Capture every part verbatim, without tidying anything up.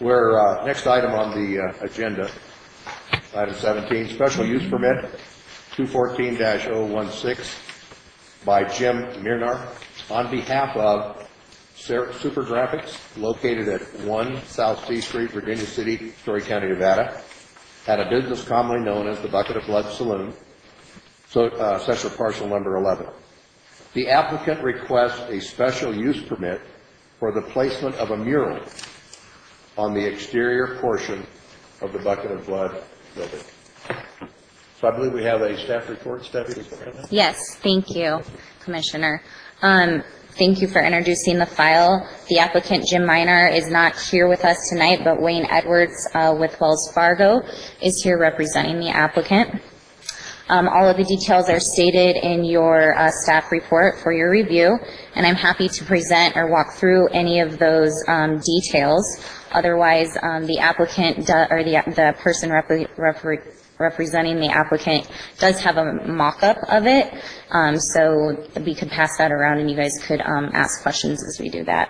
We're uh, next item on the uh, agenda, item seventeen, special use permit two fourteen dash zero sixteen by Jim Mirnar on behalf of Super Graphics, located at one South C Street, Virginia City, Story County, Nevada, at a business commonly known as the Bucket of Blood Saloon, so uh, Assessor Parcel Number eleven. The applicant requests a special use permit for the placement of a mural on the exterior portion of the Bucket of Blood building. So I believe we have a staff report. Stephanie? Yes, thank you, Commissioner. Um, thank you for introducing the file. The applicant, Jim Mirnar, is not here with us tonight, but Wayne Edwards uh, with Wells Fargo is here representing the applicant. Um, all of the details are stated in your uh, staff report for your review, and I'm happy to present or walk through any of those um, details. Otherwise, um, the applicant do, or the the person rep rep representing the applicant does have a mock-up of it, um, so we could pass that around, and you guys could um, ask questions as we do that.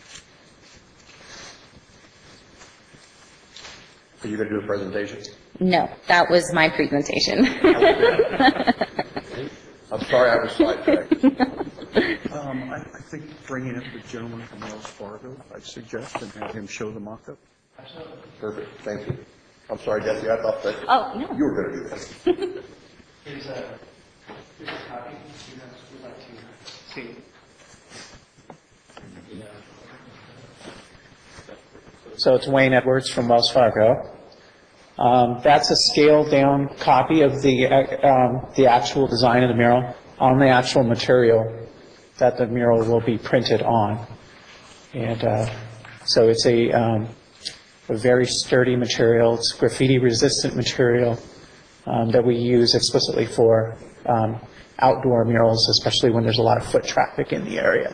Are you going to do a presentation? No, that was my presentation. I'm sorry, I was sidetracked. um, I, I think bringing up the gentleman from Wells Fargo, I'd suggest, and have him show the mock-up. Perfect, thank you. I'm sorry, Jesse, I thought that oh, no. you were going to do that. Here's a, here's a copy. You guys would like to see. So it's Wayne Edwards from Wells Fargo. Um, that's a scaled-down copy of the uh, um, the actual design of the mural on the actual material that the mural will be printed on, and uh, so it's a, um, a very sturdy material. It's graffiti-resistant material um, that we use explicitly for um, outdoor murals, especially when there's a lot of foot traffic in the area.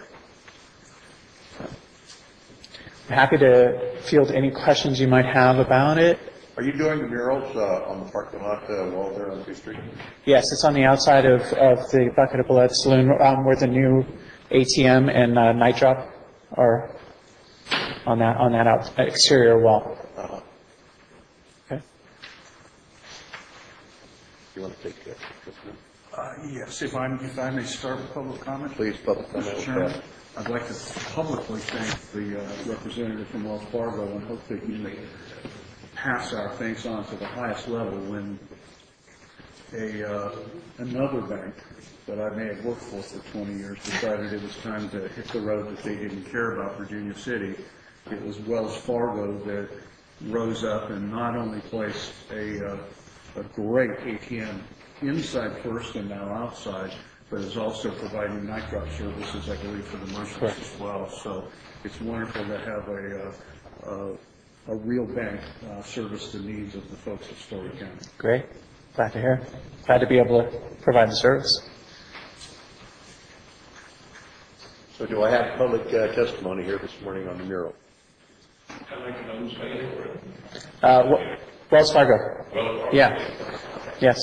I'm happy to field any questions you might have about it. Are you doing the murals uh, on the parking lot uh, wall there on C Street? Yes, it's on the outside of, of the Bucket of Blood Saloon, um, where the new A T M and uh, Night Drop are on that on that out, exterior wall. Uh-huh. Okay. You want to take that? Uh, yes, if, I'm, if I may start with public comment. Please, public comment. Mister Chairman, I'd like to publicly thank the uh, representative from Wells Fargo and hope that you may pass our thanks on to the highest level when a uh, another bank that I may have worked for for twenty years decided it was time to hit the road that they didn't care about Virginia City. It was Wells Fargo that rose up and not only placed a, uh, a great A T M inside first and now outside, but is also providing night drop services, I believe, for the merchants as well. So it's wonderful to have a, uh, uh, a real bank uh, service the needs of the folks of Story County. Great. Glad to hear. Glad to be able to provide the service. So do I have public uh, testimony here this morning on the mural? I'd like to know who's paying for it. Uh, Wells Fargo. Wells Fargo. Yeah. Yes.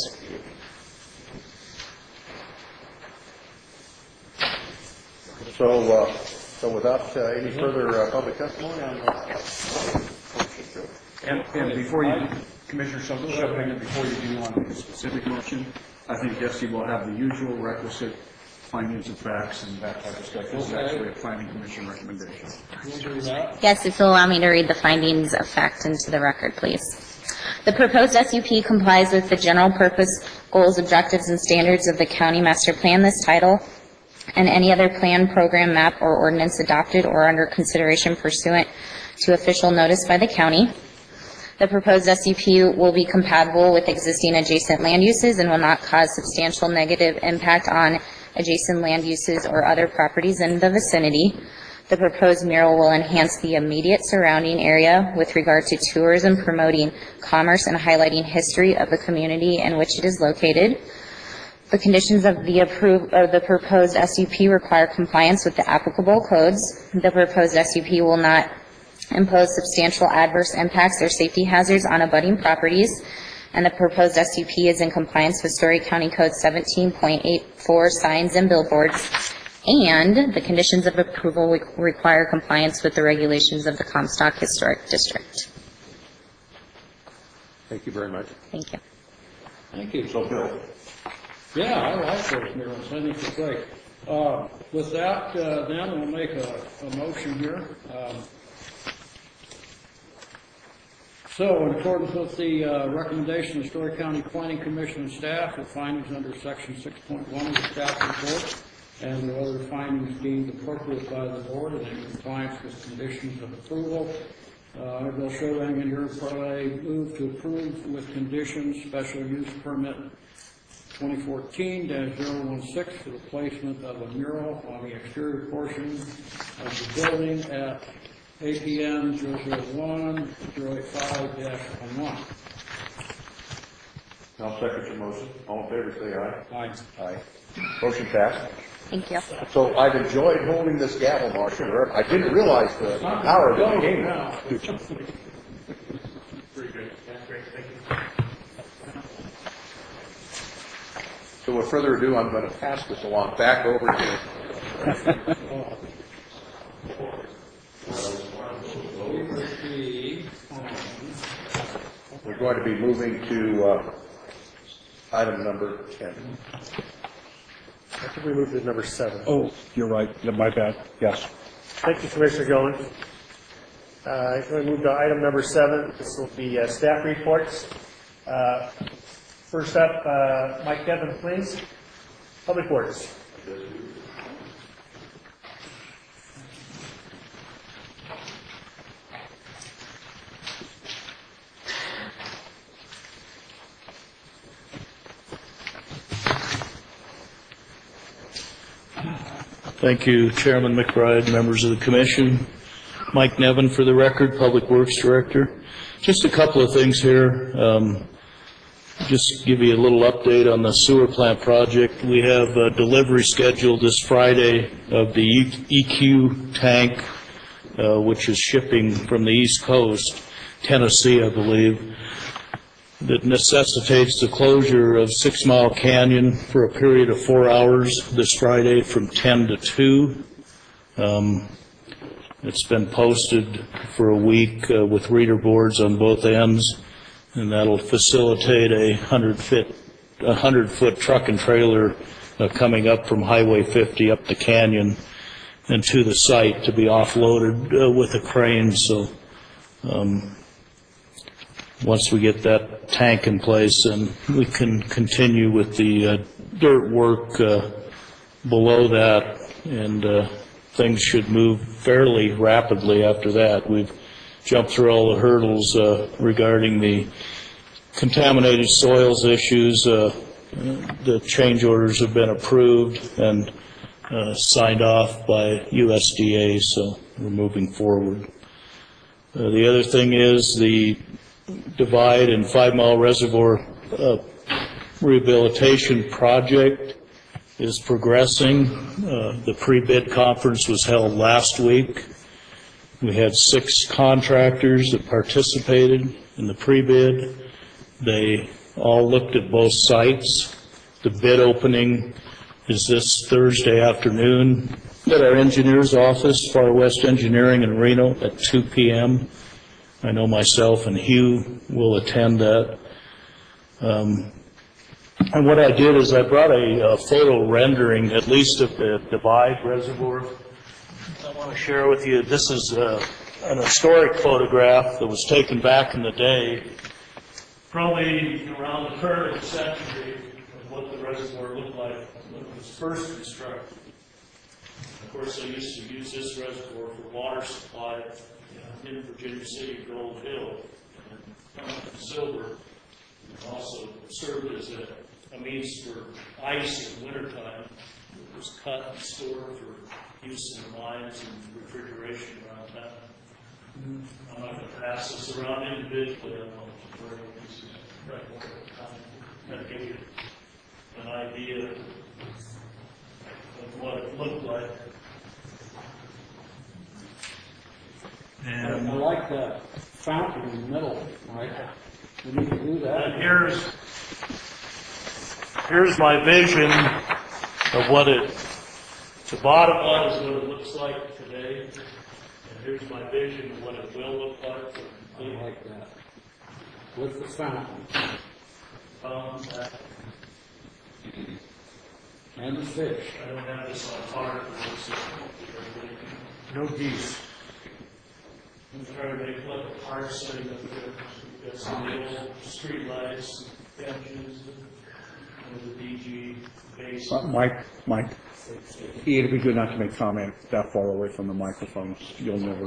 So, uh, so without uh, any further uh, public testimony, I'm uh, And, and before you, Commissioner Shepard, before you do on the specific motion, I think Jesse will have the usual requisite findings of facts and that type of stuff. This is actually a planning commission recommendation. Yes, if you'll allow me to read the findings of fact into the record, please. The proposed S U P complies with the general purpose, goals, objectives, and standards of the county master plan, this title, and any other plan, program, map, or ordinance adopted or under consideration pursuant to official notice by the county. The proposed S U P will be compatible with existing adjacent land uses and will not cause substantial negative impact on adjacent land uses or other properties in the vicinity. The proposed mural will enhance the immediate surrounding area with regard to tourism, promoting commerce, and highlighting history of the community in which it is located. The conditions of the approved of the proposed S U P require compliance with the applicable codes. The proposed S U P will not impose substantial adverse impacts or safety hazards on abutting properties, and the proposed S U P is in compliance with Story County Code seventeen point eight four signs and billboards. And the conditions of approval re- require compliance with the regulations of the Comstock Historic District. Thank you very much. Thank you. Thank you. So, Bill, Yeah, I like those murals, I think they're great. Uh, With that, uh, then, we'll make a, a motion here. Um, So, in accordance with the uh, recommendation of the Story County Planning Commission and staff, the findings under section six point one of the staff report, and the other findings deemed appropriate by the board and in compliance with conditions of approval, Uh, Bill Schroeder and your parlay move to approve with conditions special use permit twenty fourteen dash zero one six for the placement of a mural on the exterior portion of the building at A P M zero zero one zero eight five dash one. I'll second your motion. All in favor, say aye. Aye. Aye. Motion passed. Thank you. So I've enjoyed holding this gavel, Marcia. I didn't realize the power that came now. Very good. That's great. Thank you. So with further ado, I'm going to pass this along back over to We're going to be moving to uh, item number ten. I think we moved to number seven. Oh, you're right, Yeah, my bad, yes. Thank you, Commissioner Gillen. Uh, if we move to item number seven, this will be uh, staff reports. Uh, First up, uh, Mike Devin, please. Public Works. Thank you, Chairman McBride, members of the commission. Mike Nevin for the record, Public Works Director. Just a couple of things here. Um, just give you a little update on the sewer plant project. We have a delivery scheduled this Friday of the E Q tank, uh, which is shipping from the East Coast, Tennessee, I believe, that necessitates the closure of Six Mile Canyon for a period of four hours this Friday from ten to two. Um, it's been posted for a week uh, with reader boards on both ends, and that'll facilitate a hundred foot, a hundred foot truck and trailer uh, coming up from Highway fifty up the canyon and to the site to be offloaded uh, with a crane. So, um, once we get that tank in place, and we can continue with the uh, dirt work uh, below that, and uh, things should move fairly rapidly after that. We've jumped through all the hurdles uh, regarding the contaminated soils issues. Uh, the change orders have been approved and uh, signed off by U S D A, so we're moving forward. Uh, the other thing is the Divide and Five Mile Reservoir uh, rehabilitation project is progressing. Uh, the pre-bid conference was held last week. We had six contractors that participated in the pre-bid. They all looked at both sites. The bid opening is this Thursday afternoon at our engineer's office, Far West Engineering in Reno, at two p m I know myself and Hugh will attend that. Um, and what I did is I brought a, a photo rendering, at least of the Divide Reservoir. I want to share with you, this is uh, an historic photograph that was taken back in the day, probably around the turn of the century, of what the reservoir looked like when it was first constructed. Of course, they used to use this reservoir for water supply in Virginia City, Gold Hill, and silver. It also served as a, a means for ice in wintertime. It was cut and stored for use in the mines and refrigeration around town. I'm not going to pass this around individually. I don't know where this is right more at the time. Kind of give you an idea of what it looked like. And I like that fountain in the middle, right? We need to do that. And here's, here's my vision of what it The bottom one is what it looks like today, and here's my vision of what it will look like. I like that. What's the fountain? Um, uh, And the fish. I don't have this on hard. No geese. I'm trying to make like a park setting up there. We've got some little street lights, benches, and the D G base. Uh, Mike, Mike, it'd be good not to make comment that far away from the microphone. You'll never.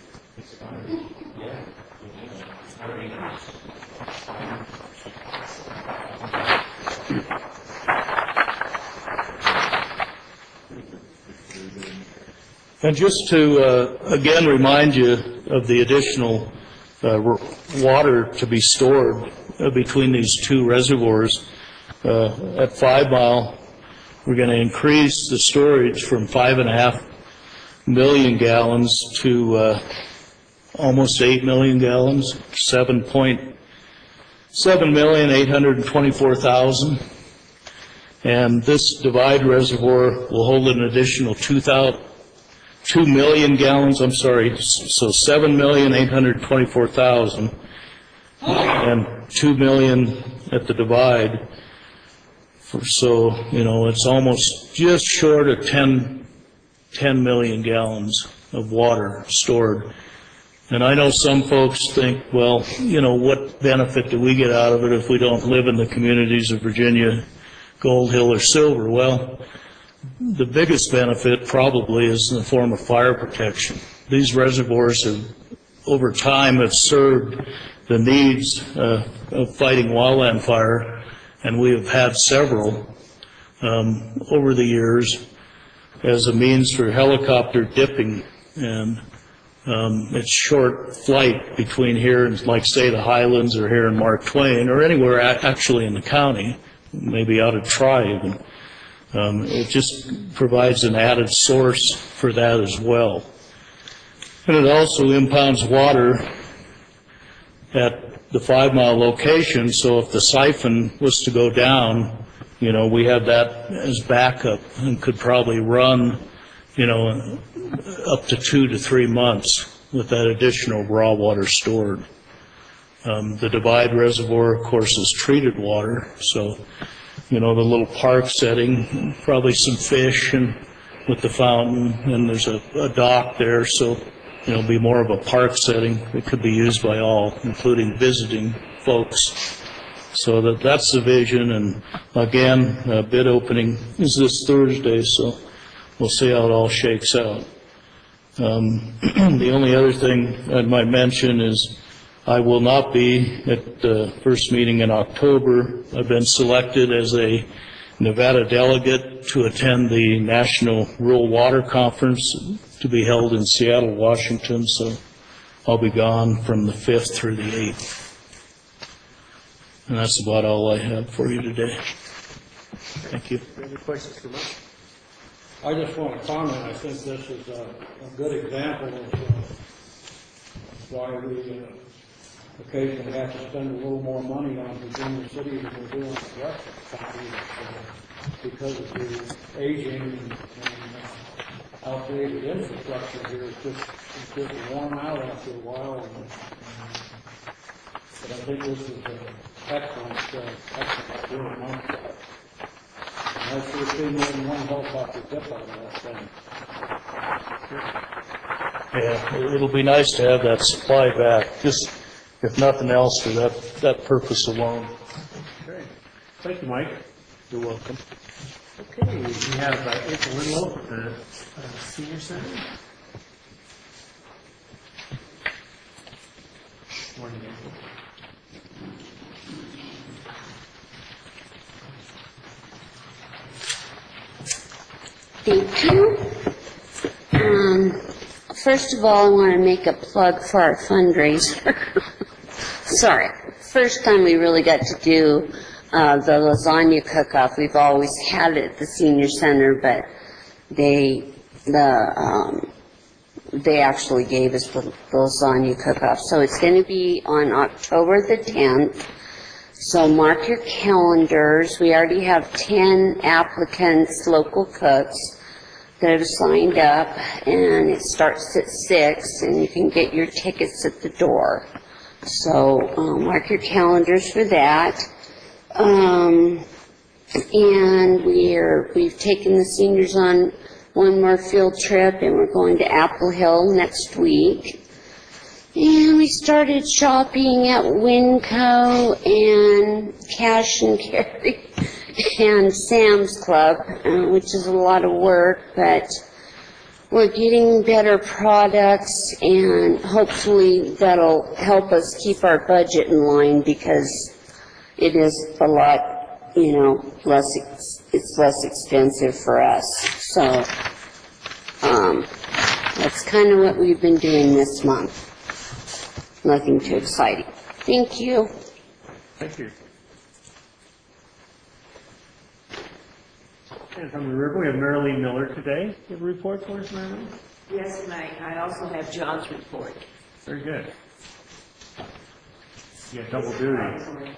And just to, uh, again, remind you of the additional uh, r- water to be stored uh, between these two reservoirs. Uh, At Five Mile, we're going to increase the storage from five and a half million gallons to uh, almost eight million gallons, seven point seven million eight hundred twenty-four thousand. And this Divide Reservoir will hold an additional two thousand. Two million gallons, I'm sorry, so seven million eight hundred twenty-four thousand, and two million at the Divide. For, so, you know, it's almost just short of ten, ten million gallons of water stored. And I know some folks think, well, you know, what benefit do we get out of it if we don't live in the communities of Virginia, Gold Hill, or Silver? Well, the biggest benefit probably is in the form of fire protection. These reservoirs have, over time, have served the needs uh, of fighting wildland fire, and we have had several um, over the years as a means for helicopter dipping. And um, it's short flight between here and, like, say, the Highlands or here in Mark Twain, or anywhere a- actually in the county, maybe out of Tri even. Um, it just provides an added source for that as well. And it also impounds water at the Five Mile location, so if the siphon was to go down, you know, we have that as backup and could probably run, you know, up to two to three months with that additional raw water stored. Um, the Divide Reservoir, of course, is treated water, so you know, the little park setting, probably some fish and with the fountain, and there's a, a dock there, so, you know, it'll be more of a park setting. It could be used by all, including visiting folks. So that that's the vision, and again, uh, bid opening is this Thursday, so we'll see how it all shakes out. Um, the only other thing I might mention is I will not be at the first meeting in October. I've been selected as a Nevada delegate to attend the National Rural Water Conference to be held in Seattle, Washington, so I'll be gone from the fifth through the eighth. And that's about all I have for you today. Thank you. Any questions for Mike? I just want to comment, I think this is a, a good example of uh, why we uh, occasionally have to spend a little more money on Virginia City than we're doing the rest of the country, uh, because of the aging and, and uh, outdated infrastructure here. It's just, it's just worn out after a while. And, and, but I think this is an excellent, uh, excellent deal on my side. And I sure see more than one helicopter dip out of that thing. Yeah, it'll be nice to have that supply back, just if nothing else for that, that purpose alone. Okay. Thank you, Mike. You're welcome. Okay, we have uh, April Linlow at the uh, Senior Center. Morning, April. Thank you. Um, first of all, I want to make a plug for our fundraiser. Sorry, first time we really got to do uh, the lasagna cook-off. We've always had it at the senior center, but they the um, they actually gave us the, the lasagna cook-off. So it's going to be on October the tenth. So mark your calendars. We already have ten applicants, local cooks. that have signed up, and it starts at six, and you can get your tickets at the door. So um, mark your calendars for that. Um, and we're we've taken the seniors on one more field trip, and we're going to Apple Hill next week. And we started shopping at Winco and Cash and Carry and Sam's Club, uh, which is a lot of work, but we're getting better products, and hopefully that'll help us keep our budget in line, because it is a lot, you know, less, ex it's less expensive for us. So um, that's kind of what we've been doing this month. Nothing too exciting. Thank you. Thank you. And from the river, we have Marilee Miller today. Do you have a report for us, Marilee? Yes, and I, I also have John's report. Very good. You got double duty.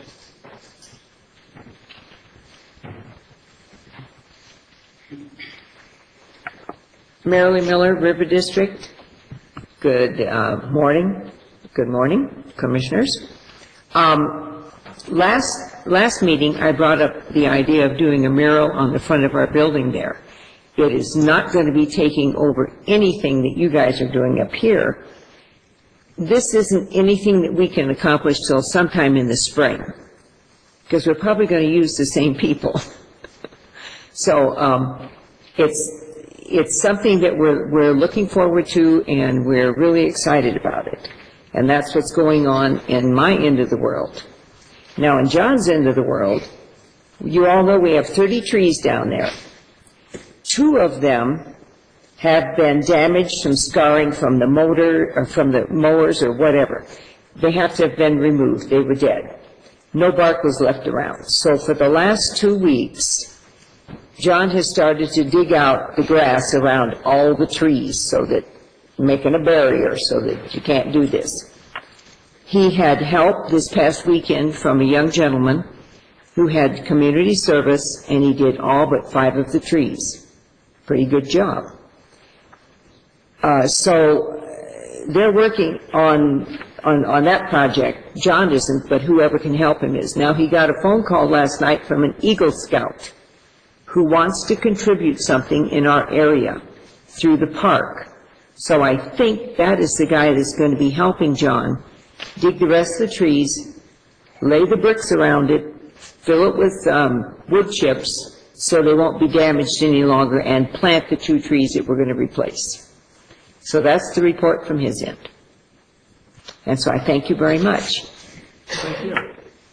Marilee Miller, River District. Good uh, morning. Good morning, Commissioners. Um, last last meeting, I brought up the idea of doing a mural on the front of our building there. It is not going to be taking over anything that you guys are doing up here. This isn't anything that we can accomplish till sometime in the spring, because we're probably going to use the same people. So um, it's it's something that we're we're looking forward to, and we're really excited about it. And that's what's going on in my end of the world. Now, in John's end of the world, you all know we have thirty trees down there. Two of them have been damaged from scarring from the motor or from the mowers or whatever. They have to have been removed. They were dead. No bark was left around. So for the last two weeks, John has started to dig out the grass around all the trees, so that making a barrier so that you can't do this. He had help this past weekend from a young gentleman who had community service, and he did all but five of the trees. Pretty good job. Uh, so they're working on, on, on that project. John isn't, but whoever can help him is. Now, he got a phone call last night from an Eagle Scout who wants to contribute something in our area through the park. So I think that is the guy that's going to be helping John dig the rest of the trees, lay the bricks around it, fill it with um, wood chips so they won't be damaged any longer, and plant the two trees that we're going to replace. So that's the report from his end. And so I thank you very much. Thank you.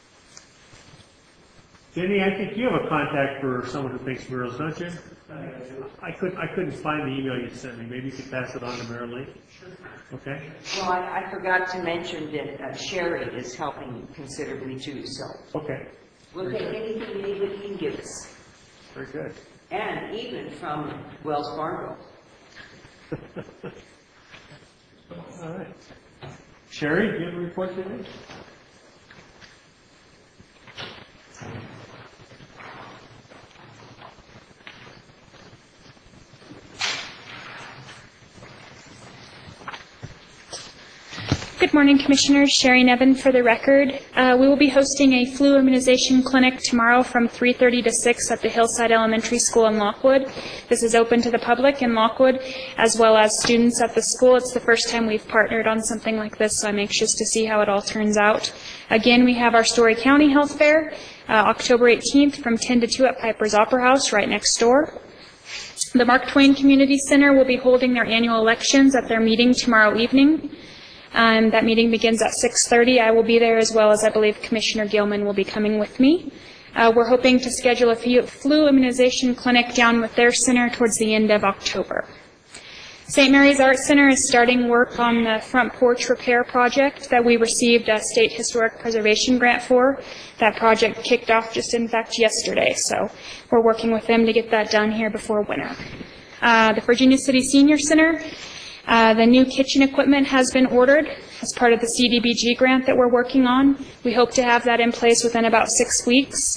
Jenny, I think you have a contact for someone who makes murals, don't you? I couldn't, I couldn't find the email you sent me. Maybe you could pass it on to Marilee? Sure. Okay. Well, I, I forgot to mention that uh, Sherry is helping considerably too, so Okay. we'll take anything anybody can give us. Very good. And even from Wells Fargo. All right. Sherry, do you have a report today? Good morning, Commissioners. Sherry Nevin for the record. Uh, we will be hosting a flu immunization clinic tomorrow from three thirty to six at the Hillside Elementary School in Lockwood. This is open to the public in Lockwood as well as students at the school. It's the first time we've partnered on something like this, so I'm anxious to see how it all turns out. Again, we have our Story County Health Fair, uh, October eighteenth from ten to two at Piper's Opera House right next door. The Mark Twain Community Center will be holding their annual elections at their meeting tomorrow evening. Um, that meeting begins at six thirty. I will be there, as well as I believe Commissioner Gilman will be coming with me. Uh, we're hoping to schedule a few flu immunization clinic down with their center towards the end of October. Saint Mary's Art Center is starting work on the front porch repair project that we received a state historic preservation grant for. That project kicked off just in fact yesterday, so we're working with them to get that done here before winter. Uh, the Virginia City Senior Center, uh, the new kitchen equipment has been ordered as part of the C D B G grant that we're working on. We hope to have that in place within about six weeks.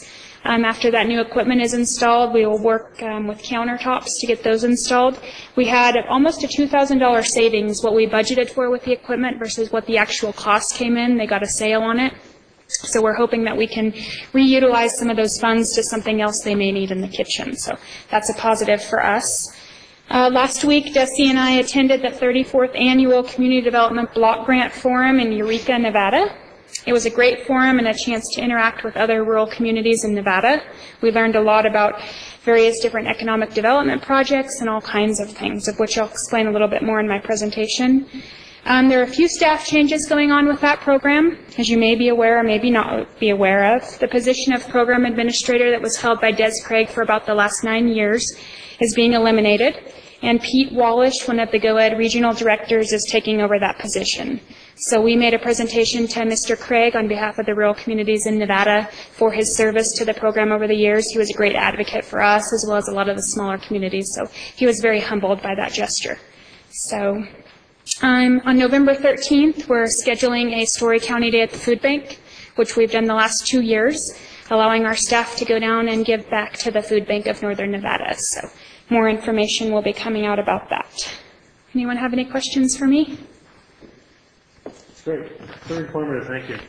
Um, After that new equipment is installed, we will work um, with countertops to get those installed. We had almost a two thousand dollars savings, what we budgeted for with the equipment versus what the actual cost came in. They got a sale on it. So we're hoping that we can reutilize some of those funds to something else they may need in the kitchen. So that's a positive for us. Uh, last week, Desi and I attended the thirty-fourth Annual Community Development Block Grant Forum in Eureka, Nevada. It was a great forum and a chance to interact with other rural communities in Nevada. We learned a lot about various different economic development projects and all kinds of things, of which I'll explain a little bit more in my presentation. Um, there are a few staff changes going on with that program, as you may be aware or maybe not be aware of. The position of program administrator that was held by Des Craig for about the last nine years is being eliminated, and Pete Wallish, one of the GoEd regional directors, is taking over that position. So we made a presentation to Mister Craig on behalf of the rural communities in Nevada for his service to the program over the years. He was a great advocate for us as well as a lot of the smaller communities, so he was very humbled by that gesture. So um, on November thirteenth, we're scheduling a Story County Day at the Food Bank, which we've done the last two years, allowing our staff to go down and give back to the Food Bank of Northern Nevada. So more information will be coming out about that. Anyone have any questions for me? Great. Very informative, thank you.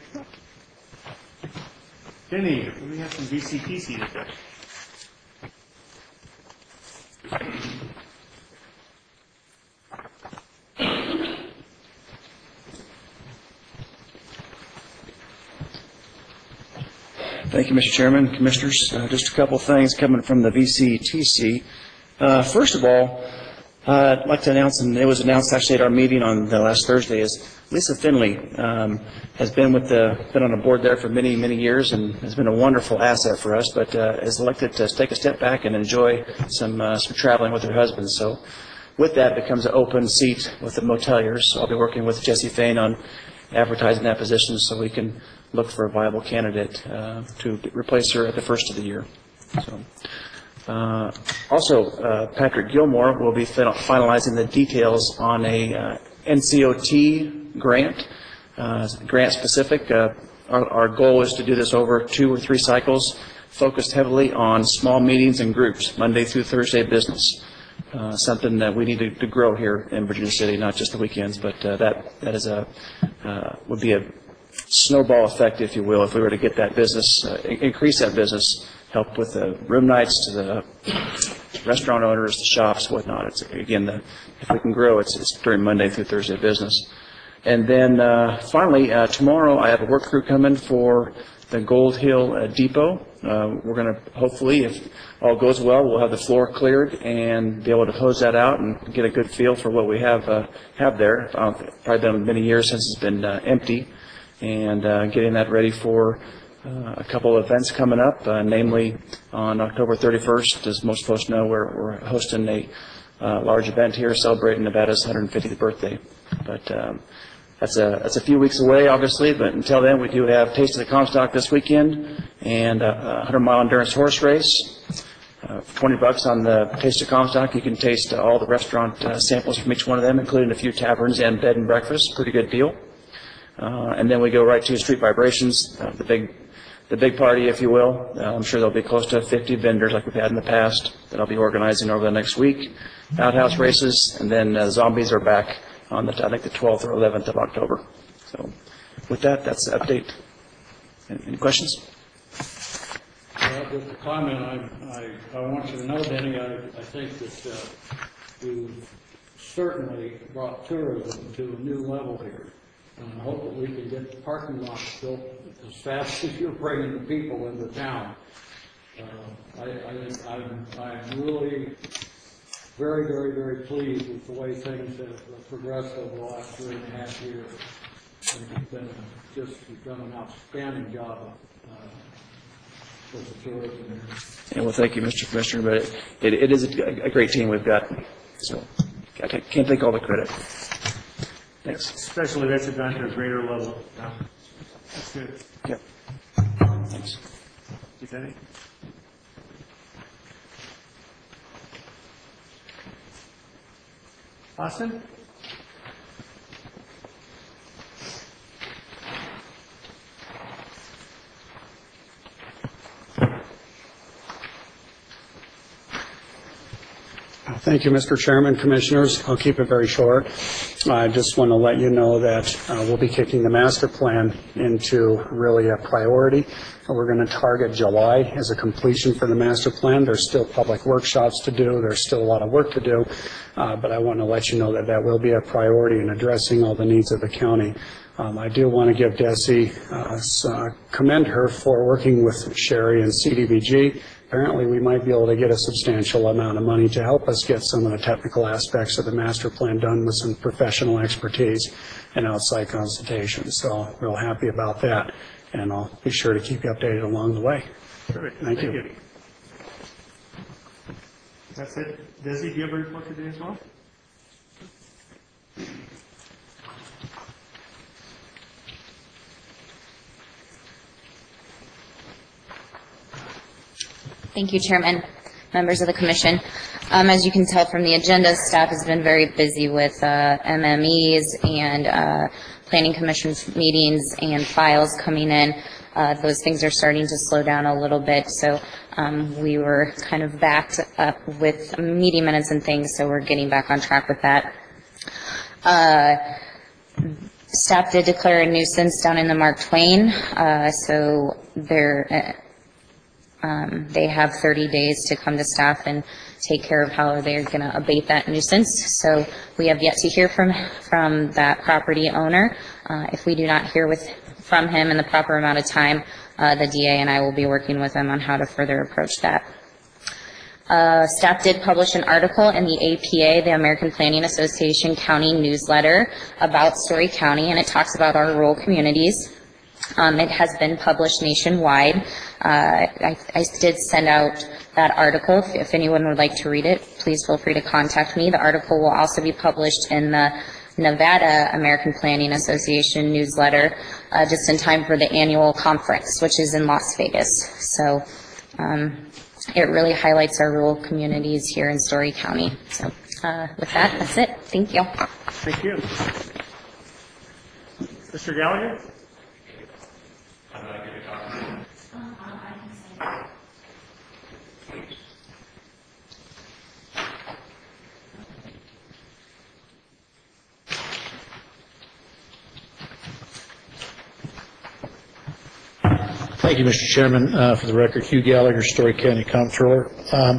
Jenny, we have some V C T C to do. Thank you, Mister Chairman, Commissioners. Uh, just a couple of things coming from the V C T C. Uh, first of all, uh, I'd like to announce, and it was announced actually at our meeting on the last Thursday, is Lisa Finley um, has been with the been on a board there for many, many years and has been a wonderful asset for us, but uh, is elected to take a step back and enjoy some uh, some traveling with her husband. So with that becomes an open seat with the moteliers. So I'll be working with Jesse Fain on advertising that position so we can look for a viable candidate uh, to replace her at the first of the year. So, uh, also, uh, Patrick Gilmore will be finalizing the details on a uh, N C O T grant, uh, grant specific. Uh, our, our goal is to do this over two or three cycles, focused heavily on small meetings and groups, Monday through Thursday business. Uh, something that we need to, to grow here in Virginia City, not just the weekends, but uh, that that is a uh, would be a snowball effect, if you will, if we were to get that business, uh, increase that business, help with the room nights to the restaurant owners, the shops, whatnot. It's again, the, if we can grow, it's, it's during Monday through Thursday business. And then uh, finally, uh, tomorrow I have a work crew coming for the Gold Hill uh, Depot. Uh, we're going to hopefully, if all goes well, we'll have the floor cleared and be able to hose that out and get a good feel for what we have uh, have there. Uh, probably been many years since it's been uh, empty. And uh, getting that ready for uh, a couple of events coming up, uh, namely on October thirty-first, as most folks know, we're, we're hosting a uh, large event here celebrating Nevada's one hundred fiftieth birthday. But um, that's a that's a few weeks away, obviously, but until then, we do have Taste of the Comstock this weekend and a one hundred mile endurance horse race. Uh, for twenty bucks on the Taste of Comstock, you can taste uh, all the restaurant uh, samples from each one of them, including a few taverns and bed and breakfast. Pretty good deal. Uh, and then we go right to Street Vibrations, uh, the big the big party, if you will. Uh, I'm sure there'll be close to fifty vendors like we've had in the past that I'll be organizing over the next week. Outhouse races, and then uh, Zombies are back on the, I think, the twelfth or eleventh of October. So with that, that's the update. Any, any questions? Well, just a comment, I, I, I want you to know, Denny, I, I think that uh, you've certainly brought tourism to a new level here. And I hope that we can get the parking lots built as fast as you're bringing the people into town. Uh, I, I, I'm, I'm really very, very, very pleased with the way things have progressed over the last three and a half years. I think it's been just, you've done an outstanding job uh, with the tourism here. Yeah, well, thank you, Mister Commissioner, but it, it, it is a, a great team we've got, so I can't take all the credit. Thanks. Special events have gone to a greater level. Yeah. That's good. Yep. Thanks. Is that it? Austin? Thank you, Mister Chairman, Commissioners. I'll keep it very short. I just want to let you know that uh, we'll be kicking the master plan into really a priority. We're going to target July as a completion for the master plan. There's still public workshops to do. There's still a lot of work to do, uh, but I want to let you know that that will be a priority in addressing all the needs of the county. Um, I do want to give Desi, uh, uh, commend her for working with Sherry and C D B G. Apparently, we might be able to get a substantial amount of money to help us get some of the technical aspects of the master plan done with some professional expertise and outside consultation. So real happy about that, and I'll be sure to keep you updated along the way. Perfect. Thank, Thank you. you. That's it. Desi, do you have a report today as well? Thank you, Chairman, members of the Commission. Um, as you can tell from the agenda, staff has been very busy with uh, M M Es and uh, Planning Commission meetings and files coming in. Uh, those things are starting to slow down a little bit, so um, we were kind of backed up with meeting minutes and things, so we're getting back on track with that. Uh, staff did declare a nuisance down in the Mark Twain, uh, so they're uh, Um, they have thirty days to come to staff and take care of how they're going to abate that nuisance. So we have yet to hear from from that property owner. Uh, if we do not hear with from him in the proper amount of time, uh, the D A and I will be working with him on how to further approach that. Uh, staff did publish an article in the A P A, the American Planning Association County newsletter, about Story County, and it talks about our rural communities. Um, it has been published nationwide. Uh, I, I did send out that article. If, if anyone would like to read it, please feel free to contact me. The article will also be published in the Nevada American Planning Association newsletter uh, just in time for the annual conference, which is in Las Vegas. So um, it really highlights our rural communities here in Story County. So uh, with that, that's it. Thank you. Thank you. Mister Gallagher? Thank you, Mister Chairman. Uh, for the record, Hugh Gallagher, Story County Comptroller. Um,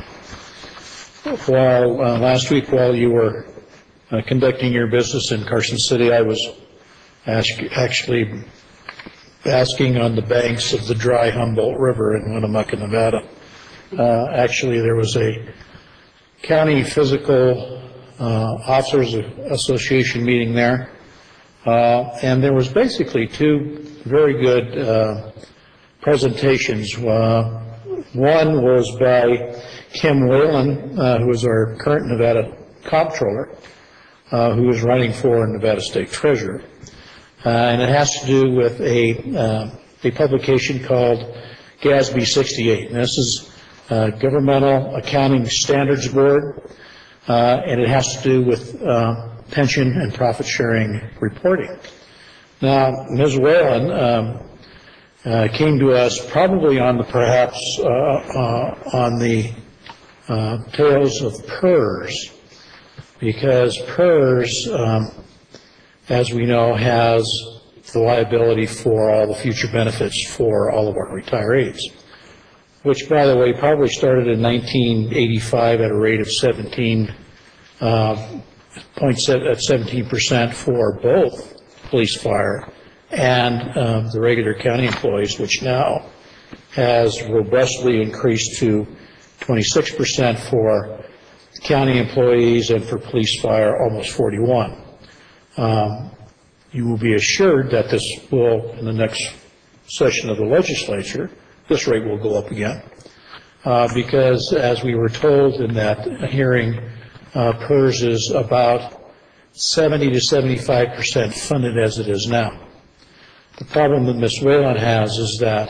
while uh, last week, while you were uh, conducting your business in Carson City, I was ask, actually basking on the banks of the dry Humboldt River in Winnemucca, Nevada. Uh, actually, there was a county physical uh, officers association meeting there, uh, and there was basically two very good uh, presentations. Uh, one was by Kim Whalen, uh, who is our current Nevada comptroller, uh, who is running for Nevada State Treasurer. Uh, and it has to do with a, uh, a publication called G A S B sixty-eight. And this is uh, Governmental Accounting Standards Board, uh, and it has to do with uh, pension and profit sharing reporting. Now, Miz Whalen um, uh, came to us probably on the perhaps uh, uh, on the uh, tails of P E R S, because P E R S, um, as we know, has the liability for all the future benefits for all of our retirees, which, by the way, probably started in nineteen eighty-five at a rate of seventeen uh, point seven at seventeen percent for both police, fire, and um, the regular county employees, which now has robustly increased to twenty-six percent for county employees, and for police, fire, almost forty-one. Um, you will be assured that this will, in the next session of the legislature, this rate will go up again, uh, because as we were told in that hearing, uh, P E R S is about seventy to seventy-five percent funded as it is now. The problem that Miz Whalen has is that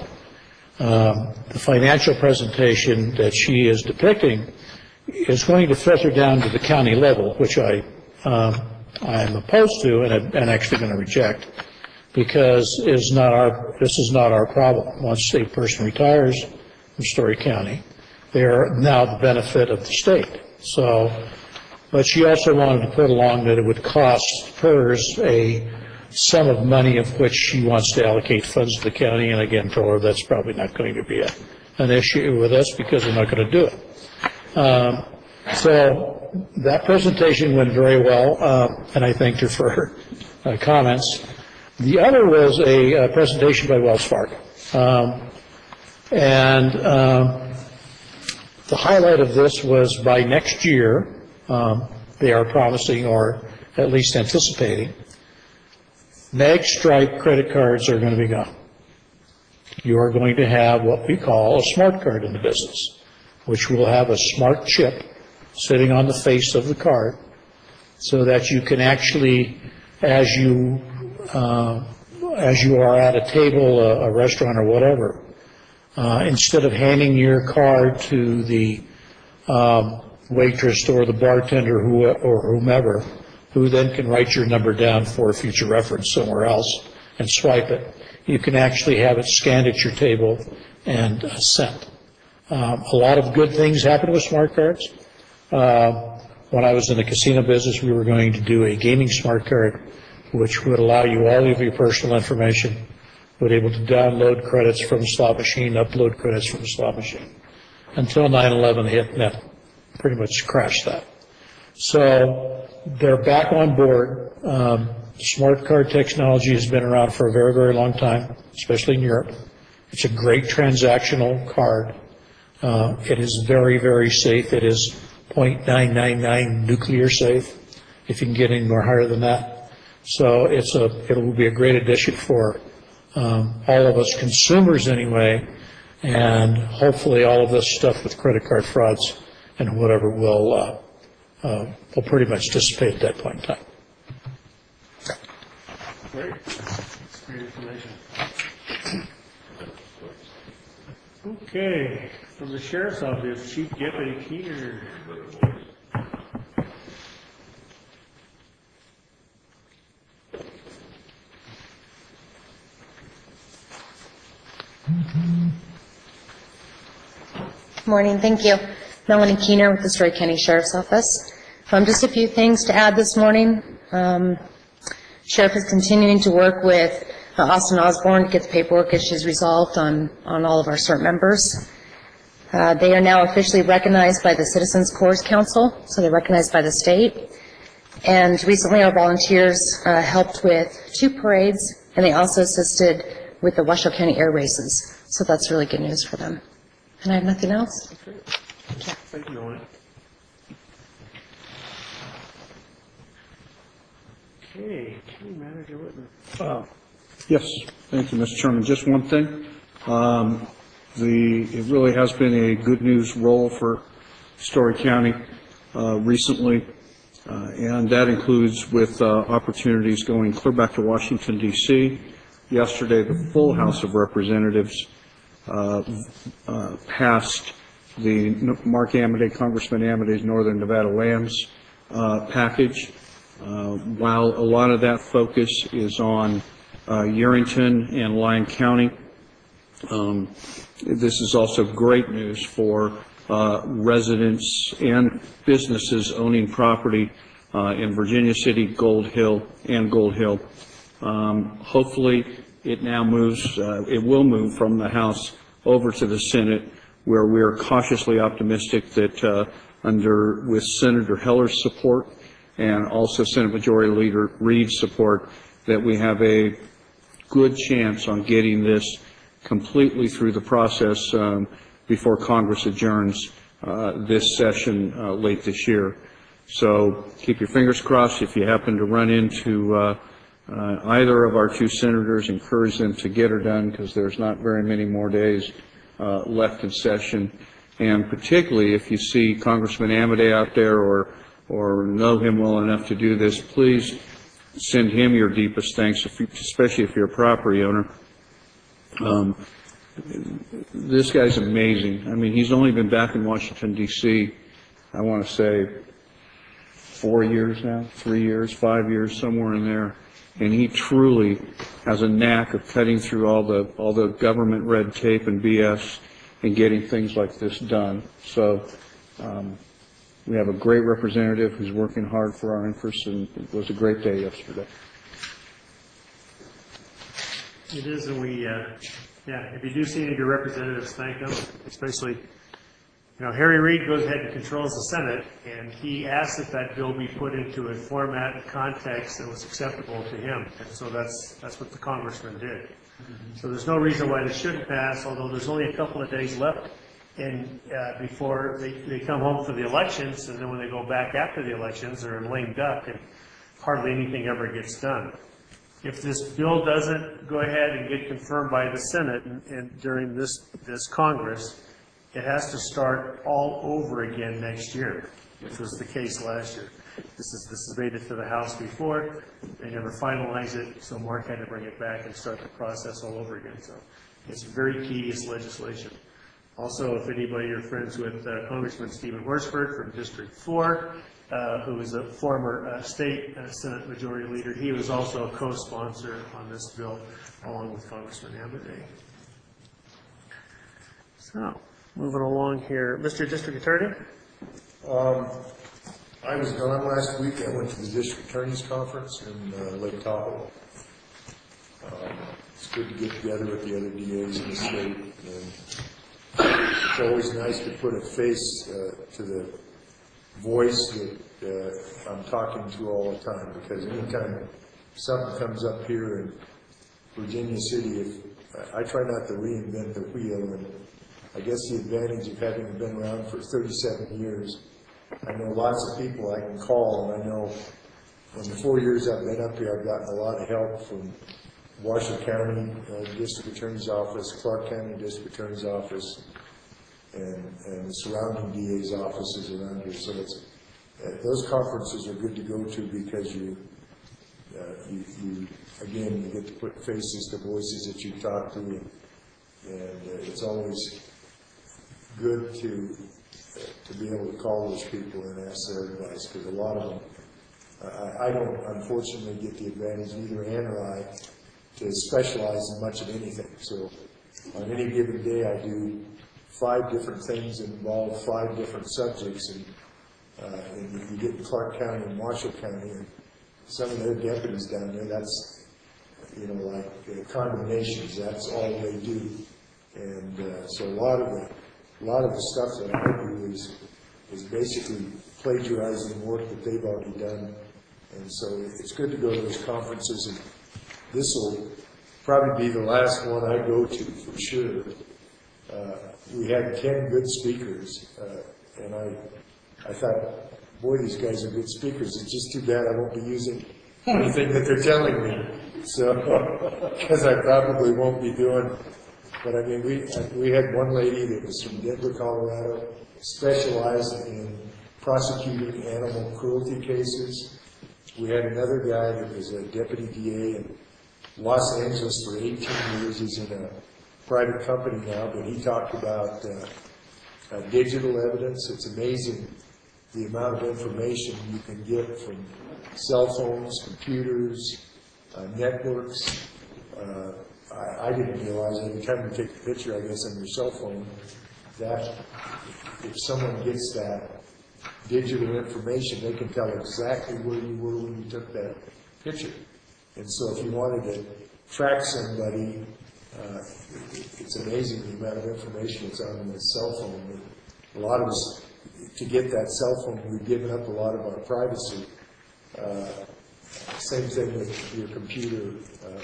um, the financial presentation that she is depicting is going to filter down to the county level, which I um, I am opposed to and, and actually going to reject, because is not our this is not our problem. Once a person retires from Story County, they are now the benefit of the state. So but she also wanted to put along that it would cost hers a sum of money of which she wants to allocate funds to the county, and again, told her that's probably not going to be a, an issue with us because we're not going to do it. Um, so that presentation went very well, uh, and I thanked her for her uh, comments. The other was a uh, presentation by Wells Fargo. Um, and um, the highlight of this was by next year, um, they are promising, or at least anticipating, Mag Stripe credit cards are going to be gone. You are going to have what we call a smart card in the business, which will have a smart chip sitting on the face of the card so that you can actually, as you uh, as you are at a table, a, a restaurant or whatever, uh, instead of handing your card to the um, waitress or the bartender who, or whomever, who then can write your number down for future reference somewhere else and swipe it, you can actually have it scanned at your table and uh, sent. Um, a lot of good things happen with smart cards. Uh, when I was in the casino business, we were going to do a gaming smart card, which would allow you all of your personal information, would be able to download credits from a slot machine, upload credits from a slot machine. Until nine eleven hit, and that pretty much crashed that. So they're back on board. Um, smart card technology has been around for a very, very long time, especially in Europe. It's a great transactional card. Uh, it is very, very safe. It is zero point nine nine nine nuclear safe, if you can get any more higher than that. So it's a, it will be a great addition for um, all of us consumers anyway, and hopefully all of this stuff with credit card frauds and whatever will uh, uh, will pretty much dissipate at that point in time. Great. Great information. Okay, from the Sheriff's Office, Chief Deputy Keener. Morning, thank you. Melanie Keener with the Story County Sheriff's Office. Um, just a few things to add this morning. Um, Sheriff is continuing to work with uh, Austin Osborne to get the paperwork issues resolved on, on all of our CERT members. Uh, they are now officially recognized by the Citizens Corps Council, so they're recognized by the state. And recently our volunteers uh, helped with two parades, and they also assisted with the Washoe County air races. So that's really good news for them. And I have nothing else. Thank you, Melanie. Okay, County Manager Whitman. Uh, Yes, thank you, Mister Chairman. Just one thing. Um, the, it really has been a good news roll for Story County uh, recently, uh, and that includes with uh, opportunities going clear back to Washington, D C Yesterday, the full House of Representatives uh, uh, passed the Mark Amodei, Congressman Amodei's Northern Nevada Lands uh, package. Uh, while a lot of that focus is on uh, Yerington and Lyon County, um, this is also great news for uh, residents and businesses owning property uh, in Virginia City, Gold Hill, and Gold Hill. Um, hopefully, it now moves, uh, it will move from the House over to the Senate, where we are cautiously optimistic that uh, under, with Senator Heller's support and also Senate Majority Leader Reed's support, that we have a good chance on getting this completely through the process um, before Congress adjourns uh, this session uh, late this year. So keep your fingers crossed. If you happen to run into uh, uh, either of our two senators, encourage them to get her done, because there's not very many more days uh, left in session. And particularly if you see Congressman Amodei out there, or or know him well enough to do this, please send him your deepest thanks, if you, especially if you're a property owner. Um, this guy's amazing. I mean, he's only been back in Washington, D C, I want to say four years now, three years, five years, somewhere in there. And he truly has a knack of cutting through all the all the government red tape and B S and getting things like this done. So um, We have a great representative who's working hard for our interests, and it was a great day yesterday. It is, and we, uh, yeah, if you do see any of your representatives, thank them, especially, you know, Harry Reid goes ahead and controls the Senate, and he asked that that bill be put into a format and context that was acceptable to him, and so that's, that's what the congressman did. So there's no reason why this shouldn't pass, although there's only a couple of days left and uh, before they, they come home for the elections, and then when they go back after the elections, they're in lame duck, and hardly anything ever gets done. If this bill doesn't go ahead and get confirmed by the Senate and, and during this, this Congress, it has to start all over again next year, which was the case last year. This is this has made it to the House before. They never finalized it, so Mark had to bring it back and start the process all over again. So it's very tedious legislation. Also, if anybody are friends with uh, Congressman Stephen Horsford from District four, uh, who is a former uh, state uh, Senate Majority Leader, he was also a co-sponsor on this bill, along with Congressman Amadei. So, moving along here, Mister District Attorney. Um, I was gone last week. I went to the District Attorney's Conference in uh, Lake Tahoe. Um, it's good to get together with the other D As in the state, and it's always nice to put a face uh, to the voice that uh, I'm talking to all the time, because anytime something comes up here in Virginia City, if I, I try not to reinvent the wheel, and I guess the advantage of having been around for thirty-seven years, I know lots of people I can call, and I know in the four years I've been up here, I've gotten a lot of help from Washoe County uh, District Attorney's Office, Clark County District Attorney's Office, and, and the surrounding D A's offices around here. So it's, uh, those conferences are good to go to, because you, uh, you, you, again, you get to put faces to voices that you talk to, and, and uh, it's always good to uh, to be able to call those people and ask their advice, because a lot of them, I, I don't unfortunately get the advantage, neither Ann or I, to specialize in much of anything. So on any given day, I do five different things that involve five different subjects, and, uh, and if you get in Clark County and Washoe County, and some of their deputies down there, that's, you know, like uh, condemnations, that's all they do. And uh, so a lot of the a lot of the stuff that I do is is basically plagiarizing work that they've already done. And so it's good to go to those conferences, and this will probably be the last one I go to for sure. Uh, we had ten good speakers, uh, and I I thought, boy, these guys are good speakers. It's just too bad I won't be using anything that they're telling me. So, because I probably won't be doing. But I mean, we we had one lady that was from Denver, Colorado, specialized in prosecuting animal cruelty cases. We had another guy that was a deputy D A in Los Angeles for eighteen years. He's in a private company now, but he talked about uh, uh, digital evidence. It's amazing the amount of information you can get from cell phones, computers, uh, networks. Uh, I, I didn't realize every time you take a picture, I guess, on your cell phone, that if someone gets that digital information, they can tell exactly where you were when you took that picture. And so if you wanted to track somebody, uh, it's amazing the amount of information that's on the cell phone. A lot of us, to get that cell phone, we've given up a lot of our privacy. Uh, same thing with your computer. Uh,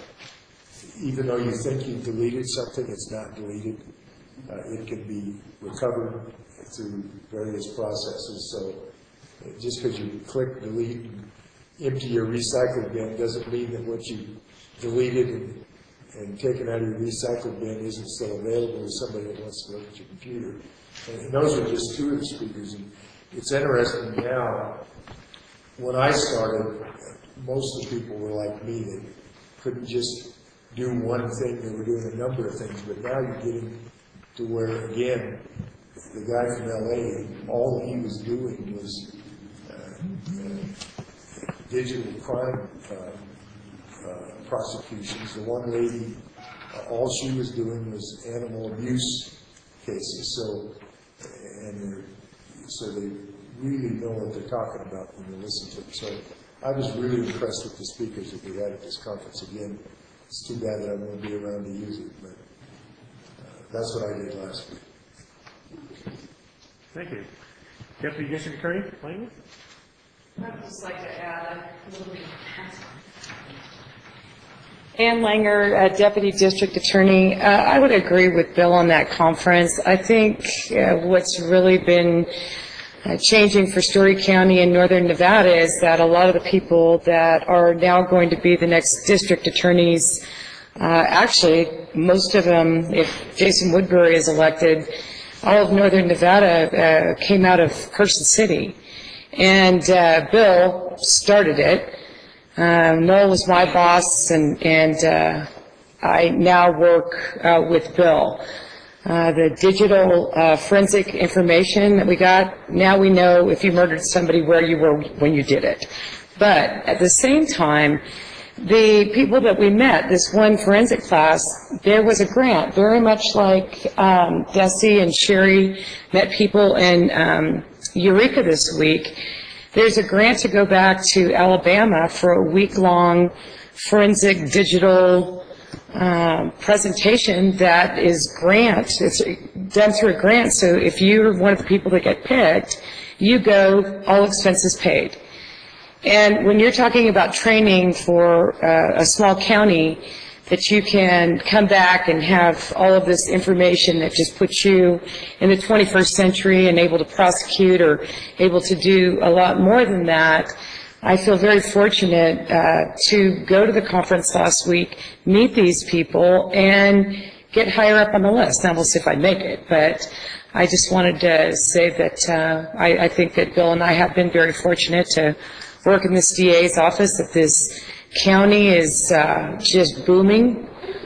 even though you think you've deleted something, it's not deleted. Uh, it can be recovered through various processes. So uh, just because you click delete and empty your recycle bin doesn't mean that what you deleted and, and taken out of your recycle bin isn't still available to somebody that wants to look at your computer. And those are just two of the speakers. And it's interesting now, when I started, most of the people were like me. They couldn't just do one thing. They were doing a number of things. But now you're getting to where, again, the guy from L A, all he was doing was uh, uh, digital crime uh, uh, prosecutions. The one lady, uh, all she was doing was animal abuse cases. So, and so they really know what they're talking about when you listen to them. So I was really impressed with the speakers that we had at this conference. Again, it's too bad that I won't be around to use it, but uh, that's what I did last week. Thank you. Deputy District Attorney, Langley? I'd just like to add a little bit. Ann Langer, uh, Deputy District Attorney. Uh, I would agree with Bill on that conference. I think uh, what's really been uh, changing for Story County and Northern Nevada is that a lot of the people that are now going to be the next district attorneys, uh, actually, most of them, if Jason Woodbury is elected, all of Northern Nevada uh, came out of Carson City. And uh, Bill started it. Uh, Noel was my boss, and, and uh, I now work uh, with Bill. Uh, the digital uh, forensic information that we got, now we know if you murdered somebody where you were when you did it. But at the same time, the people that we met, this one forensic class, there was a grant, very much like um, Desi and Sherry met people in um, Eureka this week. There's a grant to go back to Alabama for a week-long forensic digital uh, presentation that is grant. It's done through a grant, so if you're one of the people that get picked, you go, all expenses paid. And when you're talking about training for uh, a small county, that you can come back and have all of this information that just puts you in the twenty-first century and able to prosecute or able to do a lot more than that. I feel very fortunate uh, to go to the conference last week, meet these people, and get higher up on the list. Now we'll see if I make it, but I just wanted to say that uh, I, I think that Bill and I have been very fortunate to work in this D A's office, that this county is uh, just booming.